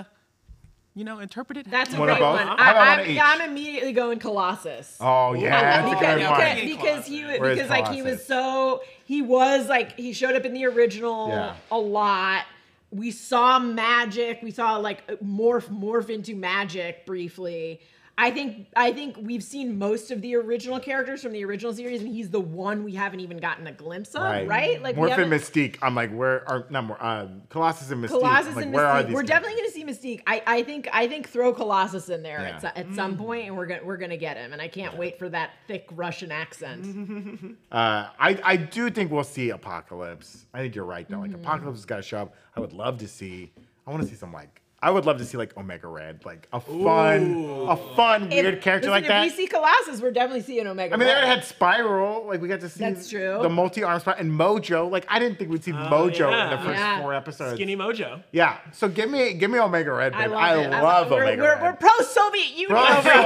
you know, interpret it. That's a One of great both? one. How I, about one I'm, of each? I'm immediately going Colossus. Oh yeah, that's a because, good yeah, one. okay. because, because he Where's because like he was Colossus? so he was like he showed up in the original Yeah. a lot. We saw magic. We saw like morph morph into magic briefly. I think I think we've seen most of the original characters from the original series, and he's the one we haven't even gotten a glimpse of, right? Like we Morph and haven't. Mystique. I'm like, where are not more? Uh, Colossus and Mystique. Colossus I'm like, and where are Mystique. these We're characters? definitely going to see Mystique. I, I think I think throw Colossus in there Yeah. at, so- at some point, and we're gonna we're gonna get him. And I can't wait for that thick Russian accent. Uh, I I do think we'll see Apocalypse. I think you're right though. Like Mm-hmm. Apocalypse has got to show up. I would love to see. I want to see some like. I would love to see like Omega Red, like a fun, a fun If- weird character listen, like that. If we see Colossus, we're definitely seeing Omega. I mean, they Red. already had Spiral. Like we got to see That's true. the multi-arm spot and Mojo. Like I didn't think we'd see Mojo yeah. in the first Yeah. four episodes. Skinny Mojo. Yeah. So give me give me Omega Red, babe. I love I it. I love we're, Omega we're, Red. We're pro-Soviet Union Bro, over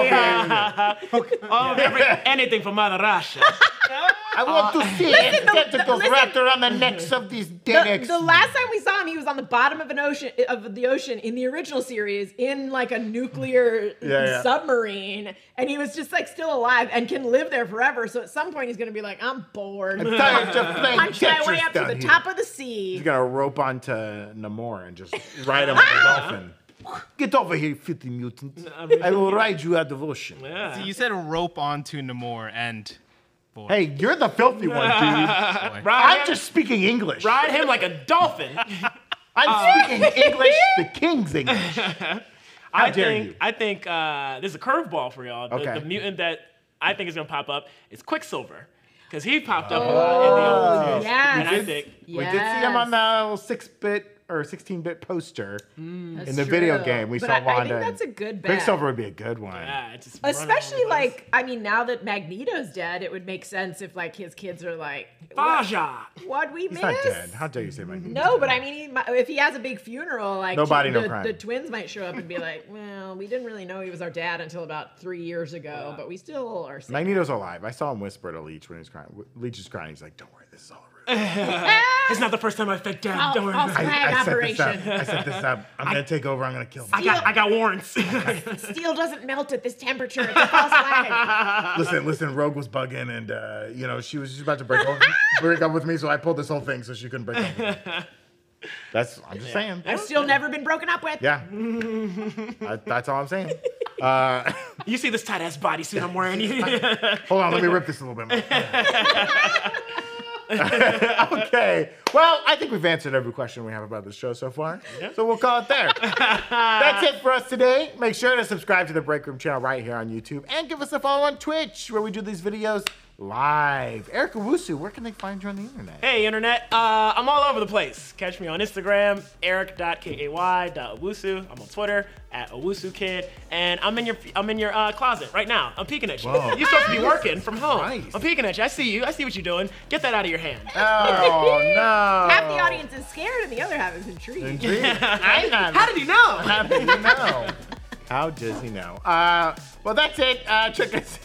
here. Oh, every, anything from Mother Russia. I want to see Listen, the- tentacles listen. wrapped around the necks of these dead The, X. the last time we saw him, he was on the bottom of an ocean of the ocean in the original series in like a nuclear Yeah, yeah. submarine, and he was just like still alive and can live there forever. So at some point, he's gonna be like, I'm bored. I'm tired of playing Punch my way Tetris up to down the here. top of the He's sea. gonna rope onto Namor and just ride him like a dolphin. Get over here, you filthy mutant. I will ride you out of ocean. Yeah. So you said rope onto Namor and. Boy, Hey, you're the filthy one, dude. boy. Ride I'm him, just speaking English. ride him like a dolphin. I'm speaking English, the king's English. How I dare think you? I think uh, there's a curveball for y'all. The, Okay. the mutant that I think is gonna pop up is Quicksilver, because he popped up a lot in the old series. yes. And I think We did see him on the little six-bit or sixteen bit poster That's in the video true. game. We But saw I, Wanda. I think and that's a good bet. Quicksilver would be a good one. Yeah, it's just running all Especially over the place. like, I mean, now that Magneto's dead, it would make sense if like his kids are like, what, Faja. what'd we He's miss? not dead. How dare you say my No, but I mean, he, mi- if he has a big funeral, like Nobody, no the, crime. the twins might show up and be like, "Well, we didn't really know he was our dad until about three years ago, but we still are." Saying Magneto's alive. I saw him whisper to Leech when he was crying. Leech is crying. He's like, "Don't worry, this is all a ruse." It's not the first time I fed dad. False- Don't worry false about it. flag I set this up. operation. I set this up. I'm gonna take over. I'm gonna kill him. I got, I got warrants. Steel doesn't melt at this temperature. It's a false flag. Listen, listen. Rogue was bugging, and uh, you know she was just about to break up, break up with me, so I pulled this whole thing so she couldn't break up with me. That's. I'm just saying. I've still never been broken up with. Yeah. I, that's all I'm saying. Uh, You see this tight ass bodysuit I'm wearing? hold on. Let me rip this a little bit more. Okay. Well, I think we've answered every question we have about this show so far. So we'll call it there. That's it for us today. Make sure to subscribe to the Break Room channel right here on YouTube and give us a follow on Twitch where we do these videos live. Eric Owusu, where can they find you on the internet? Hey, internet. Uh, I'm all over the place. Catch me on Instagram, eric dot kay dot owusu. I'm on Twitter, at owusukid. And I'm in your I'm in your uh, closet right now. I'm peeking at you. Whoa. You're supposed to be working from home. Nice. I'm peeking at you. I see you. I see what you're doing. Get that out of your hand. Oh, no. Half the audience is scared and the other half is intrigued. Intrigued. I'm not. How did he know? How did he know? How does he know? Uh, well, that's it. Uh, check us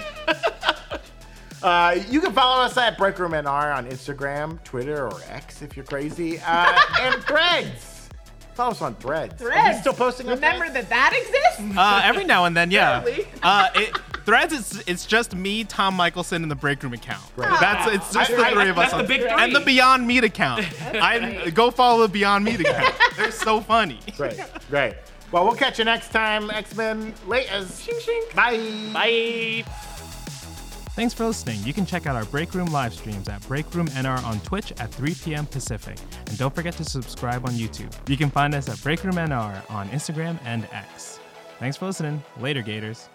Uh, you can follow us at Break Room N R on Instagram, Twitter, or X if you're crazy, uh, and Threads. Follow us on Threads. Are you Threads. still posting on Remember Threads? that that exists? Uh, every now and then, yeah. Really? Uh, it, Threads is it's just me, Tom Michelson, and the Break Room account. That's it's just I- the I- three of us. that's the on- big three. And the Beyond Meat account. I great. go follow the Beyond Meat account. They're so funny. Great, great. Well, we'll catch you next time, X-Men. Laters. Shing, shing. Bye. Bye. Thanks for listening. You can check out our Break Room live streams at Break Room N R on Twitch at three p.m. Pacific. And don't forget to subscribe on YouTube. You can find us at Break Room N R on Instagram and X. Thanks for listening. Later, Gators.